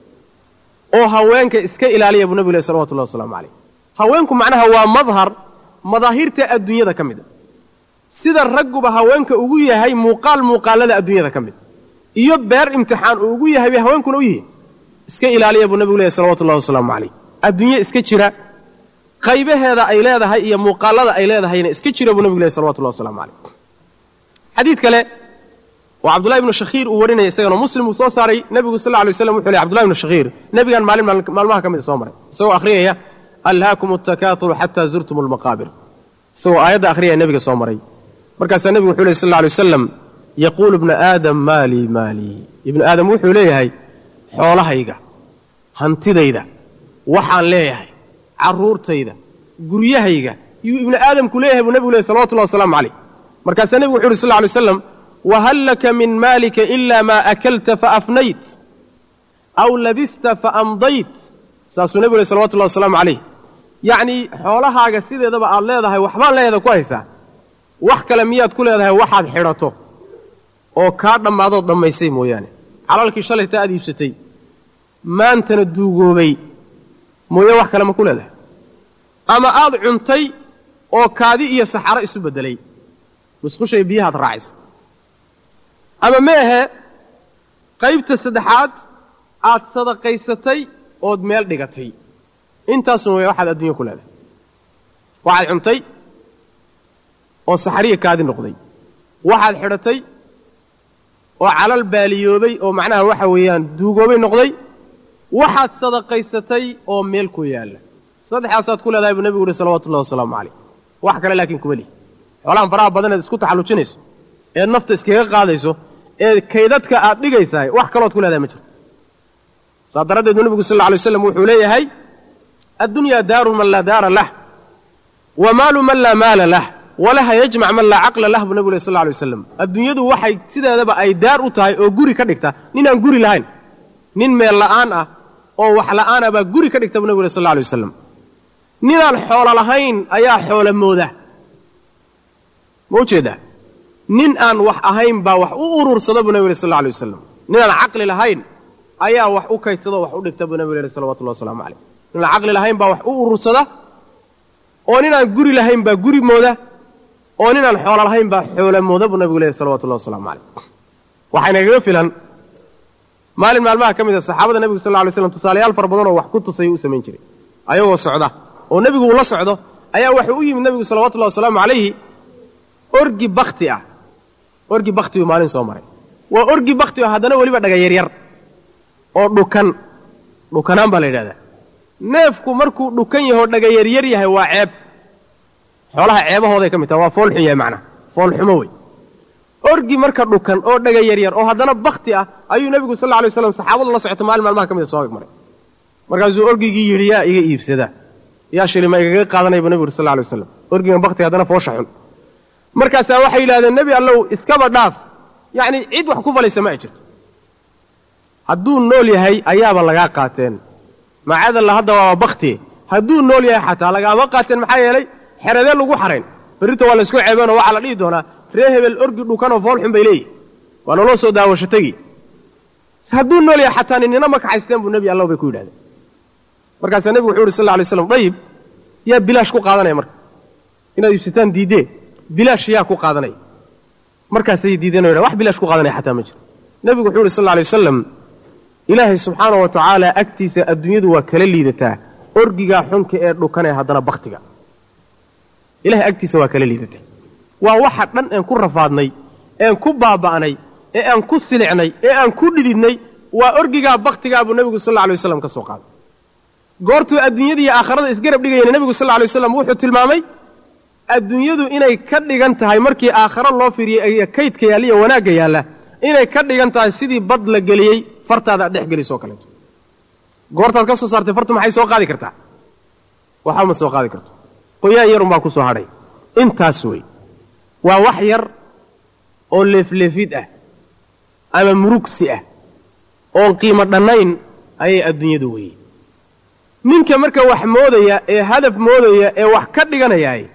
oo haweenka iska ilaaliya buu nebigu leh salawatullahi wasalaamu calayh haweenku macnaha waa madhar madaahirta adduunyada ka mid a sida ragguba haweenka ugu yahay muuqaallada adduunyada ka mid iyo beer imtixaan uu ugu yahay bay haweenkuna u yihiin iska ilaaliya buu nebigu leeyahy salawatullahi wasalaamu calayh adduunye iska jira qaybaheeda ay leedahay iyo muuqaallada ay leedahayna iska jira buu nebigu leeyahy salawatullahi wasalaamu calayh xadiid kale oo cabdullahi ibnu shakhiir uu warinaya isagana muslim uu soo saaray nebigu sal alla alay waslam wuxuu lehy abdullahi ibnu shakhiir nebigan maalmaha ka mid soo maray isagoo akhriyaya alhaakum altakaathuru xataa zurtum almaqaabir isagoo aayadda akhriyaya nebiga soo maray markaasaa nebigu wuxuu lehy sal alla alay wasalam yaquulu ibnu aadam maalii maalii ibnu aadam wuxuu leeyahay xoolahayga hantidayda waxaan leeyahay carruurtayda guryahayga yuu ibnu aadamku leeyahay buu nebigu leeyahy salawatullahi wasalaamu calayh markaasaa nebigu wuxu uhi sal lla alay waslam wahal laka min maalika ilaa maa akalta faafnayt aw labista faamdayt saasuu nebigu lehy salawatullahi wasalaamu calayh yacnii xoolahaaga sideedaba aad leedahay waxbaan leeyahay ku haysaa wax kale miyaad ku leedahay waxaad xidhato oo kaa dhammaadood dhammaysay mooyaane calalkii shalayta aad iibsatay maantana duugoobay mooye wax kale ma ku leedahay ama aad cuntay oo kaadi iyo saxaro isu beddelay musqushay biyahaad raacaysa ama ma ahe qaybta saddexaad aad sadaqaysatay ood meel dhigatay intaasun way waxaad adduunya ku leedahay waxaad cuntay oo saxariya kaadi noqday waxaad xidhatay oo calal baaliyoobay oo macnaha waxa weeyaan duugoobay noqday waxaad sadaqaysatay oo meel ku yaalla saddexaasaad ku leedahay buu nebigu yidhi salawatullahi wasalaamu calayh wax kale laakiin kuma lihi xoolahan faraha badaneed isku taxallujinayso eed nafta iskaga qaadayso ee kaydadka aad dhigaysahay wax kalood ku leedahay ma jirto saa daraaddeed buu nebigu sal alla alay waslam wuxuu leeyahay addunyaa daaru man laa daara lah wa maalu man laa maala lah walaha yajmac man laa caqla lah buu nebigu leh sal alla alay wasalam adduunyadu waxay sideedaba ay daar u tahay oo guri ka dhigta ninaan guri lahayn nin meel la'aan ah oo wax la'aana baa guri ka dhigta buu nebigu leh sal alla alay wasalam ninaan xoolo lahayn ayaa xoolo mooda ma ujeedaa nin aan wax ahayn baa wax u urursada buu nebigu leh sal alla alay wasalam ninaan caqli lahayn ayaa wax u kaydsada oo wax u dhigta buu nebigu leh salawatullahi wasalaamu calayh ninaan caqli lahayn baa wax u urursada oo ninaan guri lahayn baa guri mooda oo ninaan xoolo lahayn baa xoolo mooda buu nebigu leh salawatullahi wasalaamu calayh waxaynagaga filan maalin maalmaha ka mid a saxaabada nebigu sal alla alay slam tusaalayaal fara badan oo wax ku tusay u samayn jiray ayagoo socda oo nebigu uu la socdo ayaa wuxuu u yimid nebigu salawatullahi wasalaamu calayhi orgi bakti ah orgi bakti uu maalin soo maray waa orgi bakti oo haddana weliba dhaga yaryar oo dhukanaan baa la yidhahdaa neefku markuu dhukan yahoo dhaga yaryar yahay waa ceeb xoolaha ceebahooday ka mid taha waa foolxun yahay macnaha foolxumo wey orgi marka dhukan oo dhaga yaryar oo haddana bakti ah ayuu nebigu sal alla alay waslam saxaabadu la socota maalin maalmaha ka mid a soo maray markaasuu orgigii yidhi yaa iga iibsada yaa shilima igaga qaadanaya buu nebigu yuri sal alla alay waslam orgigan baktiga haddana foosha xun markaasaa waxay yidhahdeen nebi allow iskaba dhaaf yacni cid wax ku falaysa ma ay jirto hadduu nool yahay ayaaba lagaa qaateen macaadalla hadda waaba bakti hadduu nool yahay xataa lagaama qaateen maxaa yeelay xeradee lagu xarayn berrita waa laysku ceebeenoo waxaa la dhihi doonaa ree hebel orgi dhukanoo foolxun bay leeyihin waa naloo soo daawasho tegi hadduu nool yahay xataa ninina ma kaxaysteen buu nebi allow bay ku yidhahdeen markaasaa nebigu wuxuu yidhi sal alla alay slam dayib yaa bilaash ku qaadanaya marka inaad iibsataan diiddee bilaash yaa ku qaadanaya markaasay diideen o wax bilaash ku qaadanaya xataa ma jiro nebigu wuxuu yidhi sal alla alay wasalam ilaahay subxaana wa tacaala agtiisa adduunyadu waa kala liidataa orgigaa xunka ee dhukanee haddana baktiga ilahay agtiisa waa kala liidataa waa waxa dhan een ku rafaadnay een ku baaba'nay ee aan ku silicnay ee aan ku dhididnay waa orgigaa baktigaa buu nebigu sal alla alay wasalam ka soo qaaday goortuu adduunyada iyo aakharada isgarab dhigayana nebigu sal alla alay wasalam wuxuu tilmaamay adduunyadu inay ka dhigan tahay markii aakharo loo fiiriyey kaydka yaalla iyo wanaagga yaalla inay ka dhigan tahay sidii bad la geliyey fartaada dhex gelisoo kaleeto goortaad ka soo saartay fartu maxay soo qaadi kartaa waxba ma soo qaadi karto qoyaan yarunbaa ku soo hadhay intaas wey waa wax yar oo leefleefid ah ama murugsi ah oon qiimo dhannayn ayay adduunyadu weyey ninka marka wax moodaya ee hadaf moodaya ee wax ka dhiganayaay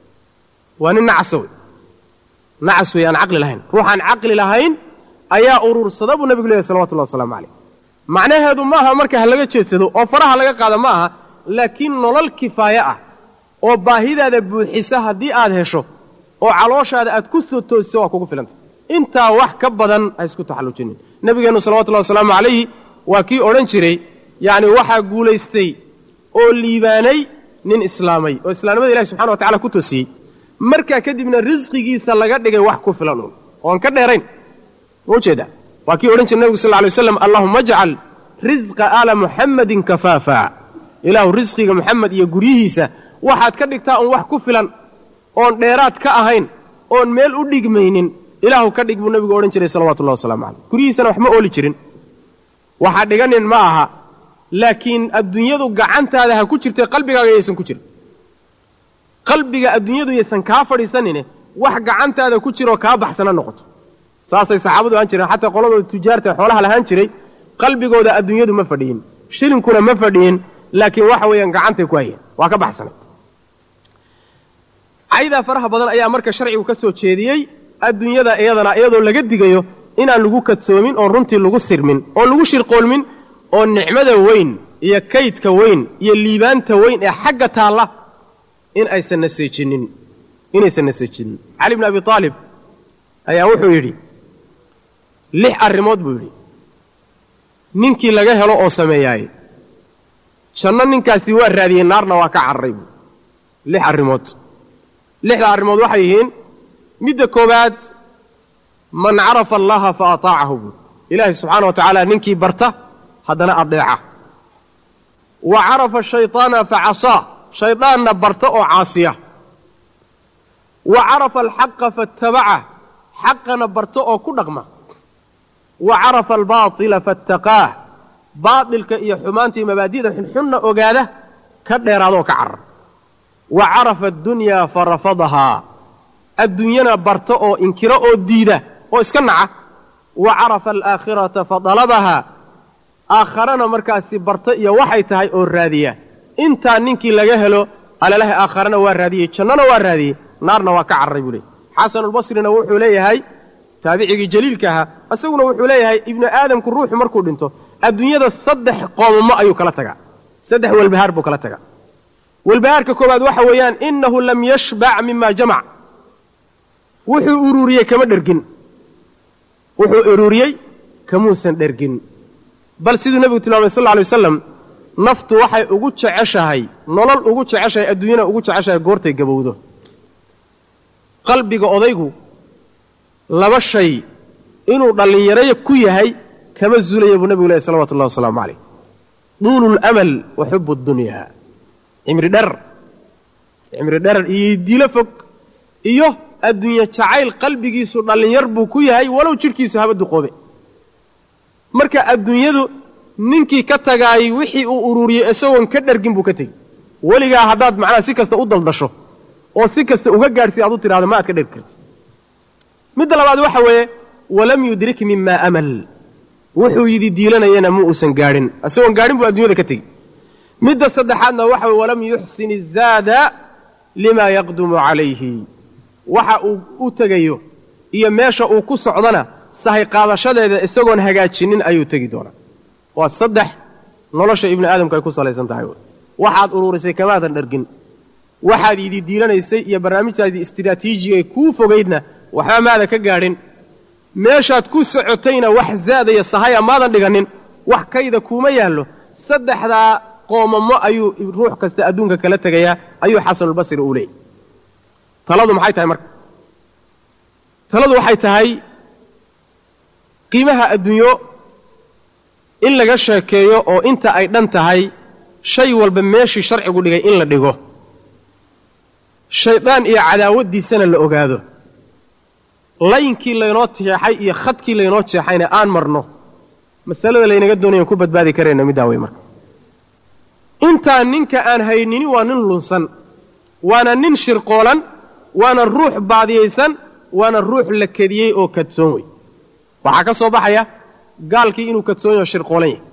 waa nin nacasa wey nacas wey aan caqli lahayn ruuxaan caqli lahayn ayaa urursada buu nebigu leeyahy salawatullahi wasalaamu calayh macnaheedu ma aha marka ha laga jeedsado oo faraha laga qaada ma aha laakiin nolol kifaaye ah oo baahidaada buuxisa haddii aad hesho oo calooshaada aad ku soo toosiso waa kugu filantay intaa wax ka badan ha isku taxallujinin nebigeennu salawatullahi wasalaamu calayhi waa kii odhan jiray yacni waxaa guulaystay oo liibaanay nin islaamay oo islaamnimada ilahi subxana wa tacala ku toosiyey markaa kadibna risqigiisa laga dhigay wax ku filan uun oon ka dheerayn ma ujeedaa waa kii odhan jiray nebigu sal lla alay waslam allahuma ajcal risqa aala muxammadin kafaafa ilaahu risqiga muxamed iyo guryihiisa waxaad ka dhigtaa uun wax ku filan oon dheeraad ka ahayn oon meel u dhigmaynin ilaahu ka dhig buu nebigu odhan jiray salawatullahi wasalaamu calayh guryihiisana wax ma ooli jirin waxaa dhiganin ma aha laakiin adduunyadu gacantaada ha ku jirtay qalbigaaga yaysan ku jirin qalbiga adduunyadu yaysan kaa fadhiisanine wax gacantaada ku jiroo kaa baxsana noqoto saasay saxaabadu ahaan jireen xataa qoladooda tujaarta xoolaha lahaan jiray qalbigooda adduunyadu ma fadhiyin shilinkuna ma fadhiyin laakiin waxa weeyaan gacantay ku hayeen waa ka baxsanayd caydaa faraha badan ayaa marka sharcigu ka soo jeediyey adduunyada iyadana iyadoo laga digayo inaan lagu kadsoomin oon runtii lagu sirmin oon lagu shirqoolmin oo nicmada weyn iyo kaydka weyn iyo liibaanta weyn ee xagga taalla inaysan naseejinin cali bni abi aalib ayaa wuxuu yidhi 6 arrimood buu yidhi ninkii laga helo oo sameeyaay janno ninkaasi waa raadiyey naarna waa ka cararay buu 6 arrimood 6da arrimood waxay yihiin midda koowaad man carafa allaha fa ataacahu buu ilaahay subxaana wa tacaala ninkii barta haddana adeeca wa carafa ashayطaana facasaa shaydaanna barta oo caasiya wa carafa alxaqa faاtabacah xaqana barta oo ku dhaqma wa carafa albaaطila faاtaqaah baaطilka iyo xumaanta iyo mabaadida xunxunna ogaada ka dheeraada oo ka carar wa carafa addunyaa farafadahaa adduunyana barta oo inkiro oo diida oo iska naca wa carafa alaakhirata fadalabahaa aakharana markaasi barta iyo waxay tahay oo raadiya intaa ninkii laga helo alalaha aakharana waa raadiyey jannana waa raadiyey naarna waa ka carray buu leeyay xasanulbasrina wuxuu leeyahay taabicigii jaliilka ahaa isaguna wuxuu leeyahay ibnu aadamku ruuxu markuu dhinto adduunyada 3 qoomamo ayuu kala tagaa 3 walbahaar buu kala tagaa walbahaarka koowaad waxa weeyaan innahu lam yashbac mima jamac wuxuu ururiyey kama dhergin wuxuu ururiyey kamuusan dhergin bal siduu nebigu tilmaamay sal alla alay wasalam naftu waxay ugu jeceshahay nolol ugu jeceshahay adduunyana ugu jeceshahay goortay gabowdo qalbiga odaygu 2 shay inuu dhallinyarayo ku yahay kama zuulaya buu nebigu leeyahy salawatu ullahi wasalaamu calayh duulu lamal wa xubu ddunyaa cimri dherar iyo diilo fog iyo adduunye jacayl qalbigiisu dhallinyar buu ku yahay walow jidhkiisu haba duqoobe marka adduunyadu ninkii ka tagaayey wixii uu ururiyey isagoon ka dhargin buu ka tegi weligaa haddaad macnaha si kasta u daldasho oo si kasta uga gaadhsi aad u tidhahdo ma aad ka dhergi kartid midda labaad waxa weeye walam yudrik mima amal wuxuu yidi diilanayana ma uusan gaadhin isagoon gaadhin buu adduunyada ka tegi midda saddexaadna waxa weeye walam yuxsin izaada lima yaqdumu calayhi waxa uu u tegayo iyo meesha uu ku socdana sahay qaadashadeeda isagoon hagaajinin ayuu tegi doonaa waa 3 nolosha ibnu aadamku ay ku salaysan tahay waxaad ururisay kamaadan dhargin waxaad idi diilanaysay iyo barnaamijtaadii istiraatiijiga kuu fogaydna waxba maada ka gaadhin meeshaad ku socotayna wax zaadaya sahaya maadan dhiganin wax kayda kuuma yaallo 3daa qoomamo ayuu ruux kasta adduunka kala tegayaa ayuu xasanulbasri uu leeyay taladu maxay tahay marka taladu waxay tahay qiimaha adduunyo in laga sheekeeyo oo inta ay dhan tahay shay walba meeshii sharcigu dhigay in la dhigo shaydaan iyo cadaawaddiisana la ogaado laynkii laynoo jeexay iyo khadkii laynoo jeexayna aan marno masalada laynaga doonayan ku badbaadi karayna middaa wey marka intaa ninka aan haynini waa nin lunsan waana nin shirqoolan waana ruux baadiyaysan waana ruux la kediyey oo kadsoon wey waxaa ka soo baxaya gaalkii inuu kadsoon yaho shirqoolan yahay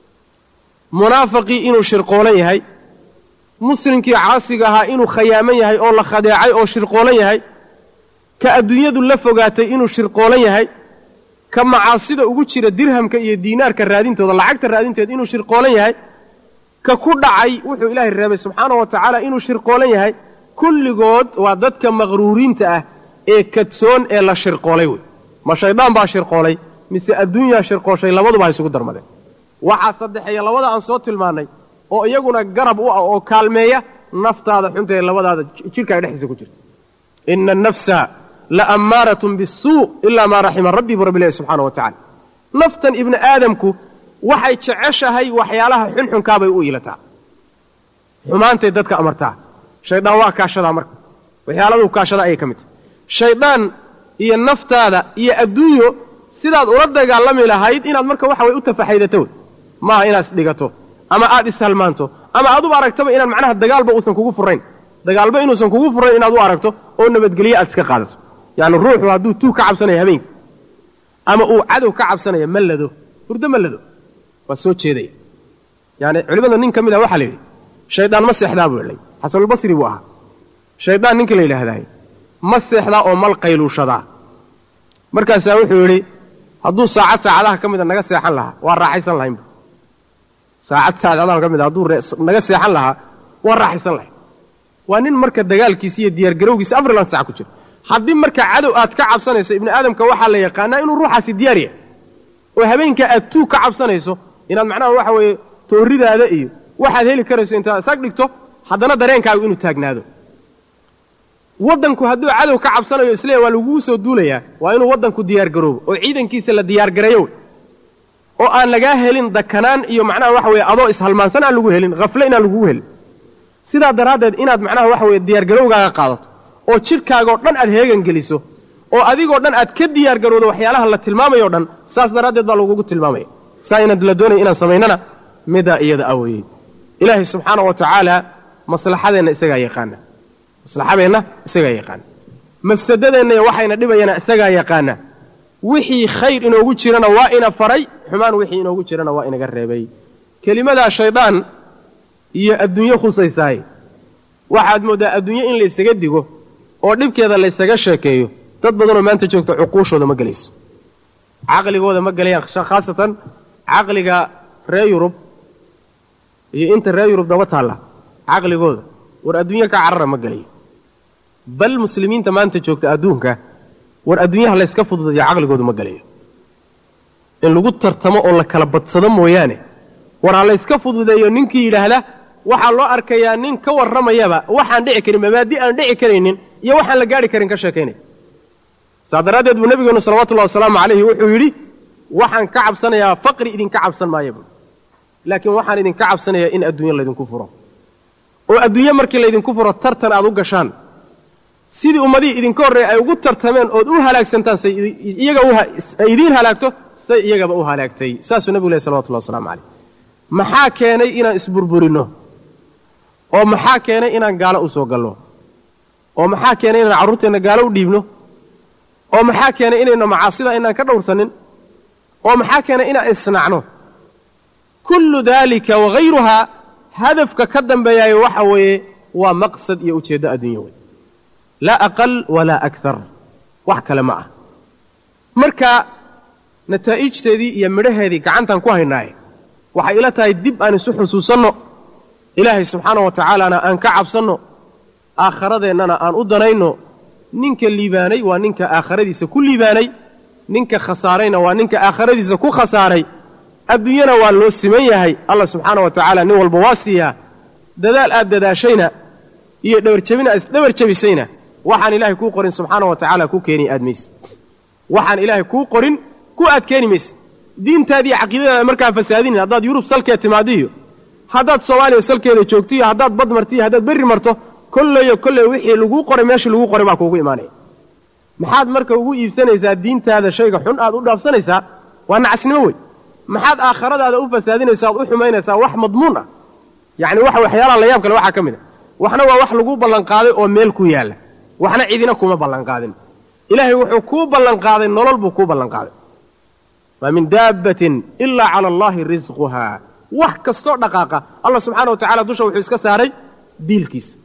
munaafiqii inuu shirqoolan yahay muslimkii caasiga ahaa inuu khayaaman yahay oo la khadeecay oo shirqoolan yahay ka adduunyadu la fogaatay inuu shirqoolan yahay ka macaasida ugu jira dirhamka iyo diinaarka raadintooda lacagta raadinteeda inuu shirqoolan yahay ka ku dhacay wuxuu ilaahay reebay subxaanahu wa tacaala inuu shirqoolan yahay kulligood waa dadka maqruuriinta ah ee kadsoon ee la shirqoolay wey ma shaydaan baa shirqoolay mise adduunyaa shirqooshay labaduba ha isugu darmadeen waxaa saddexeeya labada aan soo tilmaannay oo iyaguna garab u ah oo kaalmeeya naftaada xunta ee labadaada jidhkaaga dhexdiisa ku jirta ina annafsa la ammaaratun bisuu ilaa maa raxima rabbii buu rabbi ilahi subxaana wa tacala naftan ibni aadamku waxay jeceshahay waxyaalaha xunxunkaabay u iilataa xumaantay dadka amartaa shaydaan waa kaashadaa marka waxyaaladuu kaashada ayay ka mid tahay shaydaan iyo naftaada iyo adduunyo sidaad ula dagaalami lahayd inaad marka waxa way u tafaxaydato wey maaha inaad isdhigato ama aad ishalmaanto ama aad u aragtaba inaan macnaha dagaalba uusan kugu furayn dagaalba inuusan kugu furayn inaad u aragto oo nabadgelye aad iska qaadato yacni ruuxu hadduu tuug ka cabsanaya habeenka ama uu cadow ka cabsanaya ma lado hurdo ma lado waa soo jeedaya yani culimada nin ka mid ah waxaa la yidhi shaydaan ma seexdaa buu lay xasanulbasri buu ahaa shaydaan ninka la yidhaahdaay ma seexdaa oo mal qayluushadaa markaasaa wuxuu yidhi hadduu saacadaha ka mida naga seexan lahaa waa raaxaysan lahaynba saacadaha ka mida hadduu naga seexan lahaa waa raaxaysan lahayn waa nin marka dagaalkiisa iyo diyaargarowgiisa afrilan sac ku jira haddii marka cadow aad ka cabsanayso ibni aadamka waxaa la yaqaanaa inuu ruuxaasi diyaar yahay oo habeenka aad tuug ka cabsanayso inaad macnaha waxa weeye tooridaada iyo waxaad heli karayso intaad isag dhigto haddana dareenkaagu inuu taagnaado waddanku hadduu cadow ka cabsanayo isleeya waa laguu soo duulayaa waa inuu waddanku diyaargaroobo oo ciidankiisa la diyaargareeyo oo aan lagaa helin dakanaan iyo macnaha waxa weeye adoo ishalmaansan aan lagu helin khafle inaan lagugu helin sidaa daraaddeed inaad macnaha waxa weeye diyaargarowgaaga qaadato oo jidhkaagoo dhan aad heegan geliso oo adigoo dhan aad ka diyaargarowdo waxyaalaha la tilmaamayo dhan saas daraaddeed baa lagugu tilmaamaya saa inaad la doonaya inaan samaynana midaa iyada ah weeye ilaahay subxaanahu wa tacaala maslaxadeenna isagaa yaqaana maslaxadeenna isagaa yaqaana mafsadadeenna iyo waxayna dhibayana isagaa yaqaana wixii khayr inoogu jirana waa ina faray xumaan wixii inoogu jirana waa inaga reebay kelimadaa shaydaan iyo adduunyo khusaysaay waxaad mooddaa adduunyo in laysaga digo oo dhibkeeda laysaga sheekeeyo dad badanoo maanta joogta cuquushooda ma gelayso caqligooda ma gelayaan khaasatan caqliga reer yurub iyo inta reer yurub daba taalla caqligooda war adduunyo ka carara ma gelayo bal muslimiinta maanta joogta adduunka war adduunyaha layska fududayo caqligoodu ma gelayo in lagu tartamo oo la kala badsado mooyaane war ha layska fududeeyo ninkii yidhaahda waxaa loo arkayaa nin ka warramayaba waxaan dhici karin mabaadi aan dhici karaynin iyo waxaan la gaari karin ka sheekaynaya saa daraaddeed buu nabigeenu salawatullahi wasalaamu calayhi wuxuu yidhi waxaan ka cabsanayaa faqri idinka cabsan maayo buu laakiin waxaan idinka cabsanayaa in adduunyo laydinku furo oo adduunyo markii laydinku furo tartan aad u gashaan sidii ummadihii idinka horreeyay ay ugu tartameen ood u halaagsantaan say iyaga ay idiin halaagto say iyagaba u halaagtay saasuu nabigu lehy salawatullahi wasalaamu calayh maxaa keenay inaan isburburinno oo maxaa keenay inaan gaalo u soo galno oo maxaa keenay inaan carruurteenna gaalo u dhiibno oo maxaa keenay inayna macaasida inaan ka dhowrsanin oo maxaa keenay inaan isnacno kullu daalika wahayruhaa hadafka ka dambeeyaayo waxa weeye waa maqsad iyo ujeeddo adduunya wey laa aqal walaa akar wax kale ma ah marka nataa'ijteedii iyo midhaheedii gacantaan ku haynaaye waxay ila tahay dib aan isu xusuusanno ilaahay subxaanahu wa tacaalana aan ka cabsanno aakharadeennana aan u danayno ninka liibaanay waa ninka aakhiradiisa ku liibaanay ninka khasaarayna waa ninka aakhiradiisa ku khasaaray adduunyana waa loo siman yahay allah subxaanahu wa tacaala nin walba waa siiyaa dadaal aad dadaashayna iyo dhabarjabin aad isdhabar jabisayna waxaan ilaahay kuu qorin subxaanahu wa tacaala ku keeni aad mayse waxaan ilaahay kuu qorin ku aad keeni mayse diintaadiiyo caqiidadaada markaa fasaadinin haddaad yurub salkeed timaadiyo haddaad soomaaliya salkeeda joogtiyo haddaad bad martiyo haddaad berri marto kolleyo kolley wixii laguu qoray meeshii laguu qoray baa kuugu imaanaya maxaad marka ugu iibsanaysaa diintaada shayga xun aad u dhaafsanaysaa waa nacasnimo wey maxaad aakhiradaada u fasaadinaysaa oad u xumaynaysaa wax madmuun ah yacni waxyaalaha la yaab kale waxaa ka mid a waxna waa wax laguu ballanqaaday oo meel ku yaalla waxna cidina kuma ballanqaadin ilaahay wuxuu kuu ballanqaaday nolol buu kuu ballanqaaday maa min daabbatin ilaa cala allaahi risquhaa wax kastoo dhaqaaqa allah subxaana wa tacala dusha wuxuu iska saaray biilkiisa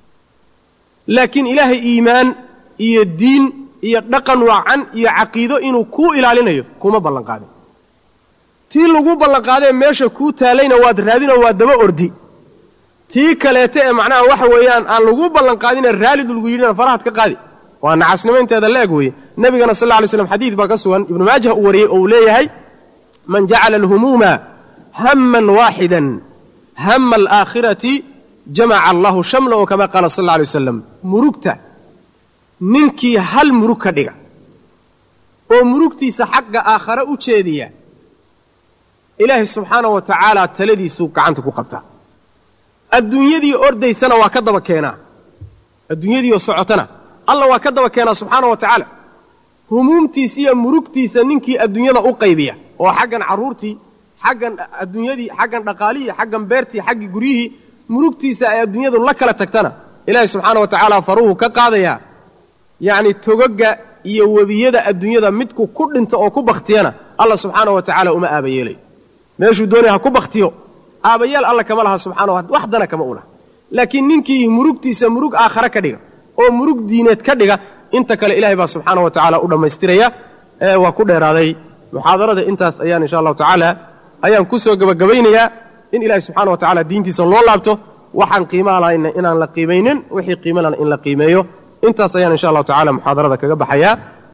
laakiin ilaahay iimaan iyo diin iyo dhaqan wacan iyo caqiido inuu kuu ilaalinayo kuma ballanqaadin tii lagu ballanqaadee meesha kuu taalayna waad raadinoo waad daba ordi tii kaleete ee macnaha waxa weeyaan aan lagu ballanqaadine raalidu lagu yidhina farahaad ka qaadi waa nacasnimo inteeda la eg weeye nebigana sal alla alay slam xadiid baa ka sugan ibnu maajah uu wariyey oo uu leeyahay man jacala alhumuuma hamman waaxidan hama alaakhirati jamaca allahu shamla oo kama qaala sal alla alay wasalam murugta ninkii hal murug ka dhiga oo murugtiisa xagga aakhare u jeediya ilaahay subxaanahu wa tacaala taladiisuu gacanta ku qabtaa adduunyadii ordaysana waa ka daba keenaa adduunyadiioo socotana alla waa ka daba keenaa subxaanahu wa tacaala humuumtiisa iyo murugtiisa ninkii adduunyada u qaybiya oo xaggan carruurtii xaggan adduunyadii xaggan dhaqaalihii xaggan beertii xaggii guryihii murugtiisa ay adduunyadu la kala tagtana ilaahay subxaana wa tacaala faruhu ka qaadayaa yacni togaga iyo webiyada adduunyada midku ku dhinto oo ku bakhtiyana allah subxaana wa tacaala uma aabayeelayo meeshuu doonaya ha ku bakhtiyo aabayeel alla kama laha subxana wax dana kama u laha laakiin ninkii murugtiisa murug aakhare ka dhiga oo murug diineed ka dhiga inta kale ilaahay baa subxaana wa tacaala u dhammaystiraya waa ku dheeraaday muxaadarada intaas ayaan insha allahu tacaala ayaan ku soo gebagabaynayaa in ilaahay subxaana wa tacaala diintiisa loo laabto waxaan qiimaa lahayna inaan la qiimaynin wixii qiimo lana in la qiimeeyo intaas ayaan insha allahu tacala muxaadarada kaga baxayaa